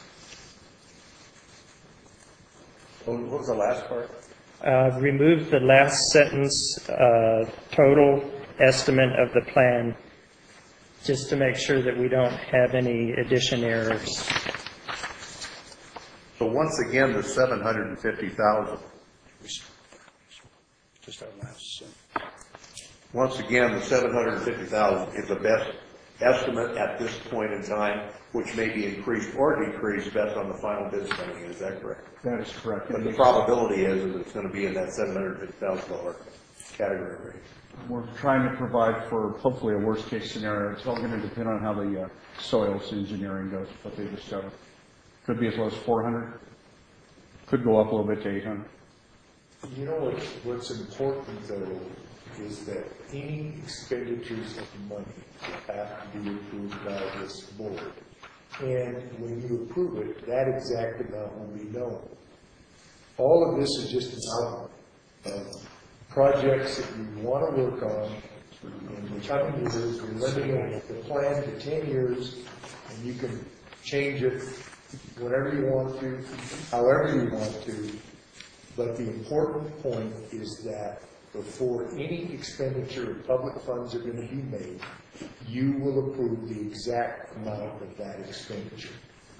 What was the last part? Uh, remove the last sentence, uh, total estimate of the plan, just to make sure that we don't have any addition errors. So once again, the seven hundred fifty thousand just our last. Uh, Once again, the seven hundred fifty thousand is the best estimate at this point in time, which may be increased or decreased based on the final bid spending. Is that correct? That is correct. But the probability is that it's going to be in that seven hundred fifty thousand dollars category range. We're trying to provide for hopefully a worst-case scenario. It's all going to depend on how the uh, soils engineering goes, what they discover. Could be as low as four hundred. Could go up a little bit to eight hundred. You know what, what's important though is that any expenditures of money have to be approved by this board. And when you approve it, that exact amount will be known. All of this is just an outline of projects that you want to work on in the coming years. We're limiting the plan to ten years, and you can change it whenever you want to, however you want to. But the important point is that before any expenditure of public funds are going to be made, you will approve the exact amount of that expenditure.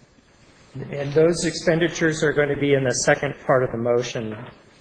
And those expenditures are going to be in the second part of the motion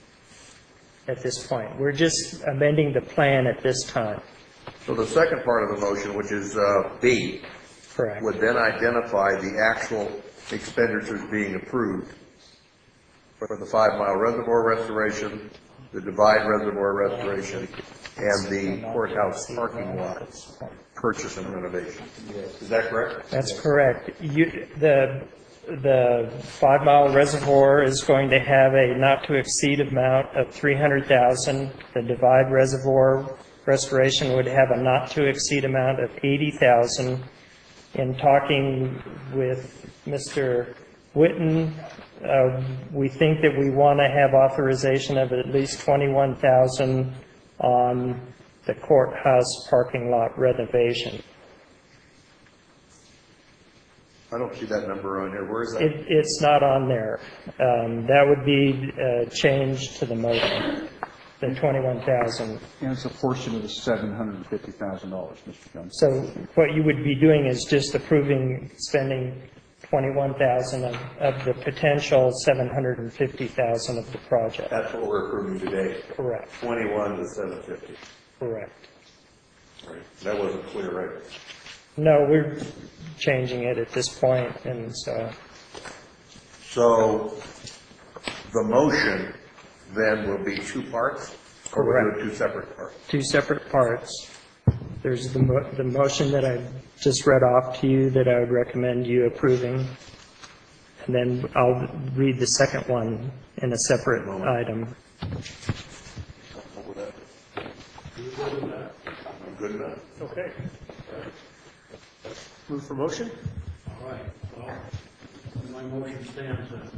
at this point. We're just amending the plan at this time. So the second part of the motion, which is uh, B, correct, would then identify the actual expenditures being approved for the five-mile reservoir restoration, the Divide Reservoir restoration, and the courthouse parking lot purchase and renovation. Is that correct? That's correct. You, the the Five Mile Reservoir is going to have a not-to-exceed amount of three hundred thousand dollars. The Divide Reservoir restoration would have a not-to-exceed amount of eighty thousand dollars. In talking with Mister Witten, uh, we think that we want to have authorization of at least twenty-one thousand dollars on the courthouse parking lot renovation. I don't see that number on here. Where is that? It, it's not on there. Um, that would be uh, changed to the motion, the twenty-one thousand. And it's a portion of the seven hundred fifty thousand dollars, Mister Jones. So what you would be doing is just approving spending twenty-one thousand of, of the potential seven hundred fifty thousand of the project. That's what we're approving today. Correct. twenty-one to seven fifty. Correct. Right. That wasn't clear, right? No, we're changing it at this point, and so. So the motion then will be two parts? Or we'll do it two separate parts? Two separate parts. There's the, mo the motion that I just read off to you that I would recommend you approving. And then I'll read the second one in a separate item. Good enough. Okay. Move for motion? All right, well, my motion stands then.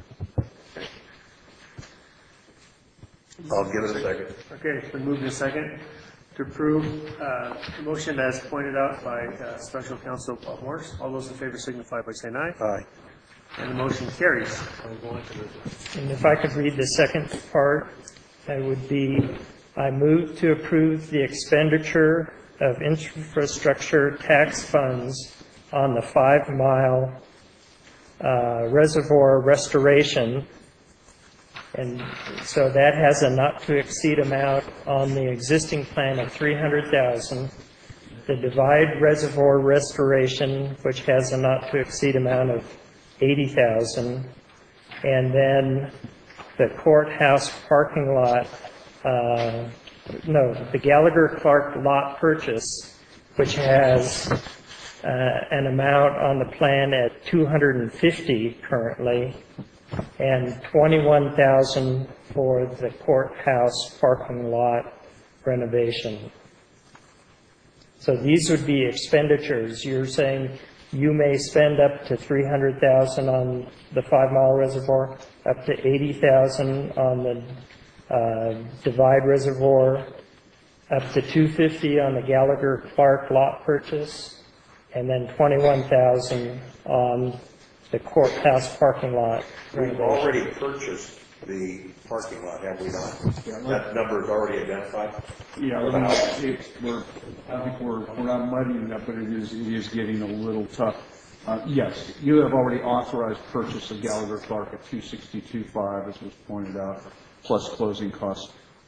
I'll give it a second. Okay, it's been moved in a second to approve uh, the motion as pointed out by uh, Special Counsel Paul Morse. All those in favor signify by saying aye. Aye. And the motion carries. And if I could read the second part, that would be, I move to approve the expenditure of infrastructure tax funds on the five-mile uh, reservoir restoration. And so that has a not-to-exceed amount on the existing plan of three hundred thousand dollars. The Divide Reservoir restoration, which has a not-to-exceed amount of eighty thousand dollars. And then the courthouse parking lot, uh, no, the Gallagher Clark lot purchase, which has uh, an amount on the plan at two hundred fifty currently, and twenty-one thousand for the courthouse parking lot renovation. So these would be expenditures. You're saying you may spend up to three hundred thousand on the Five Mile Reservoir, up to eighty thousand on the uh, Divide Reservoir, up to two hundred fifty on the Gallagher Clark lot purchase, and then twenty-one thousand on the courthouse parking lot. We've already purchased the parking lot, have we not? That number is already identified? Yeah, we're not, it's, we're, I think we're, we're not muddying it up, but it is, it is getting a little tough. Uh, yes, you have already authorized purchase of Gallagher Clark at two sixty-two five, as was pointed out, plus closing costs.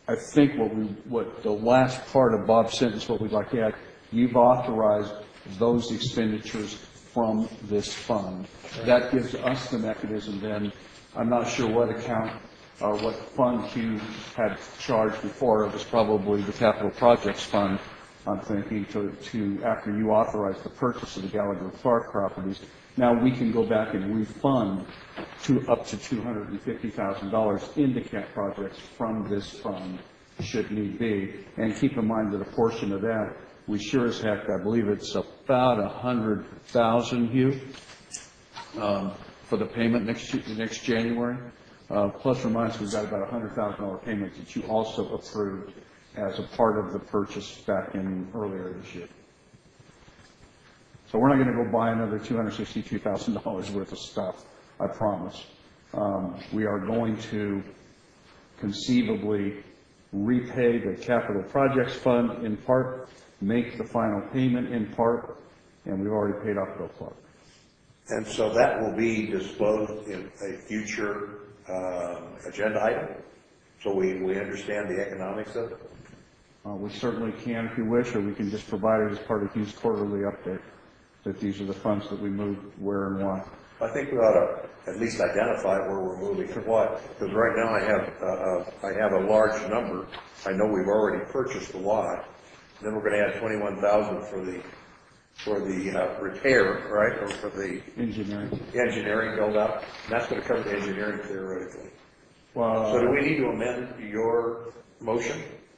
I think what we, what the last part of Bob's sentence, what we'd like to add, you've authorized those expenditures from this fund. That gives us the mechanism then. I'm not sure what account or what fund you had charged before. It was probably the capital projects fund, I'm thinking, to, to after you authorized the purchase of the Gallagher Clark properties. Now we can go back and refund to up to two hundred fifty thousand dollars into cat projects from this fund, should need be. And keep in mind that a portion of that, we sure as heck, I believe it's about a hundred thousand, Hugh, um, for the payment next next January. Uh, plus or minus, we've got about a hundred thousand dollar payment that you also approved as a part of the purchase back in earlier this year. So we're not going to go buy another two hundred sixty-two thousand dollars worth of stuff, I promise. Um, we are going to conceivably repay the capital projects fund in part, make the final payment in part, and we've already paid off Bill Clark. And so that will be disclosed in a future uh, agenda item, so we, we understand the economics of it? Uh, we certainly can if you wish, or we can just provide it as part of Hugh's quarterly update, that these are the funds that we moved where and why. I think we ought to at least identify where we're moving and what, because right now I have, uh, uh, I have a large number. I know we've already purchased a lot. Then we're going to add twenty-one thousand for the, for the uh, repair, right, or for the engineering, engineering build out. And that's going to cover the engineering theoretically. Well, so do we need to amend your motion?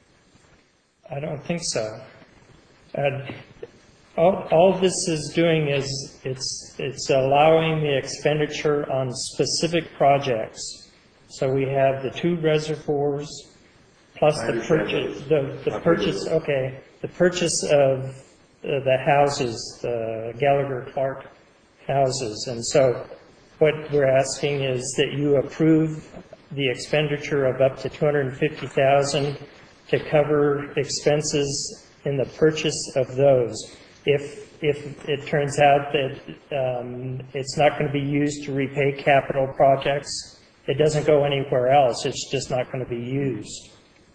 I don't think so. Uh, all, all this is doing is it's it's allowing the expenditure on specific projects. So we have the two reservoirs plus the purchase the, the purchase okay the purchase of uh, the houses, the Gallagher Clark houses, and so what we're asking is that you approve the expenditure of up to two hundred fifty thousand dollars to cover expenses in the purchase of those. If if it turns out that um, it's not going to be used to repay capital projects, it doesn't go anywhere else. It's just not going to be used.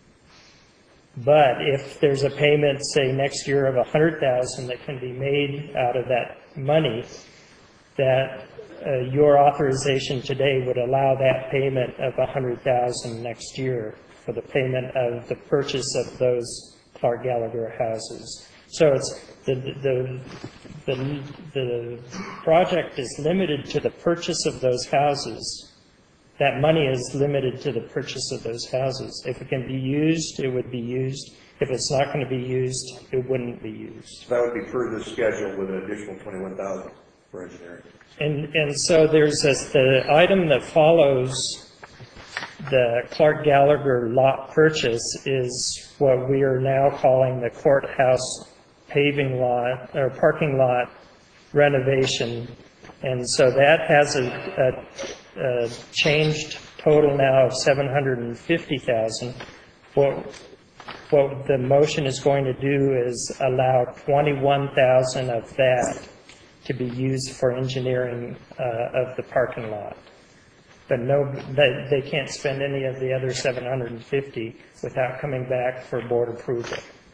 But if there's a payment, say next year of one hundred thousand dollars that can be made out of that money, that uh, your authorization today would allow that payment of one hundred thousand dollars next year for the payment of the purchase of those Clark Gallagher houses. So it's the, the, the, the project is limited to the purchase of those houses. That money is limited to the purchase of those houses. If it can be used, it would be used. If it's not going to be used, it wouldn't be used. So that would be per the schedule with an additional twenty-one thousand dollars for engineering. And, and so there's this, the item that follows the Clark Gallagher lot purchase is what we are now calling the courthouse paving lot or parking lot renovation. And so that has a, a, a changed total now of seven hundred fifty thousand dollars. What, what the motion is going to do is allow twenty-one thousand dollars of that to be used for engineering uh, of the parking lot. But no, they, they can't spend any of the other seven hundred fifty without coming back for board approval.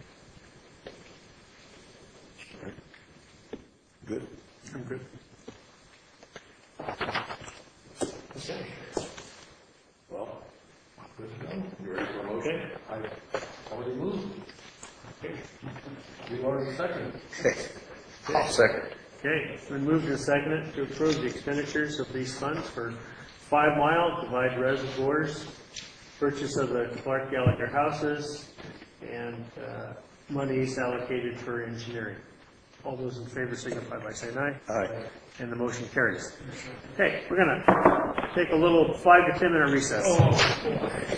Good. I'm good. Okay. Well, good to go. You ready for a motion? I already moved. Okay. You've already seconded. Okay. I'll second. Okay, it's been moved and seconded to approve the expenditures of these funds for Five Mile, Divide Reservoirs, purchase of the Clark Gallagher houses, and uh, monies allocated for engineering. All those in favor signify by saying aye. Aye. And the motion carries. Okay, we're going to take a little five to ten minute recess.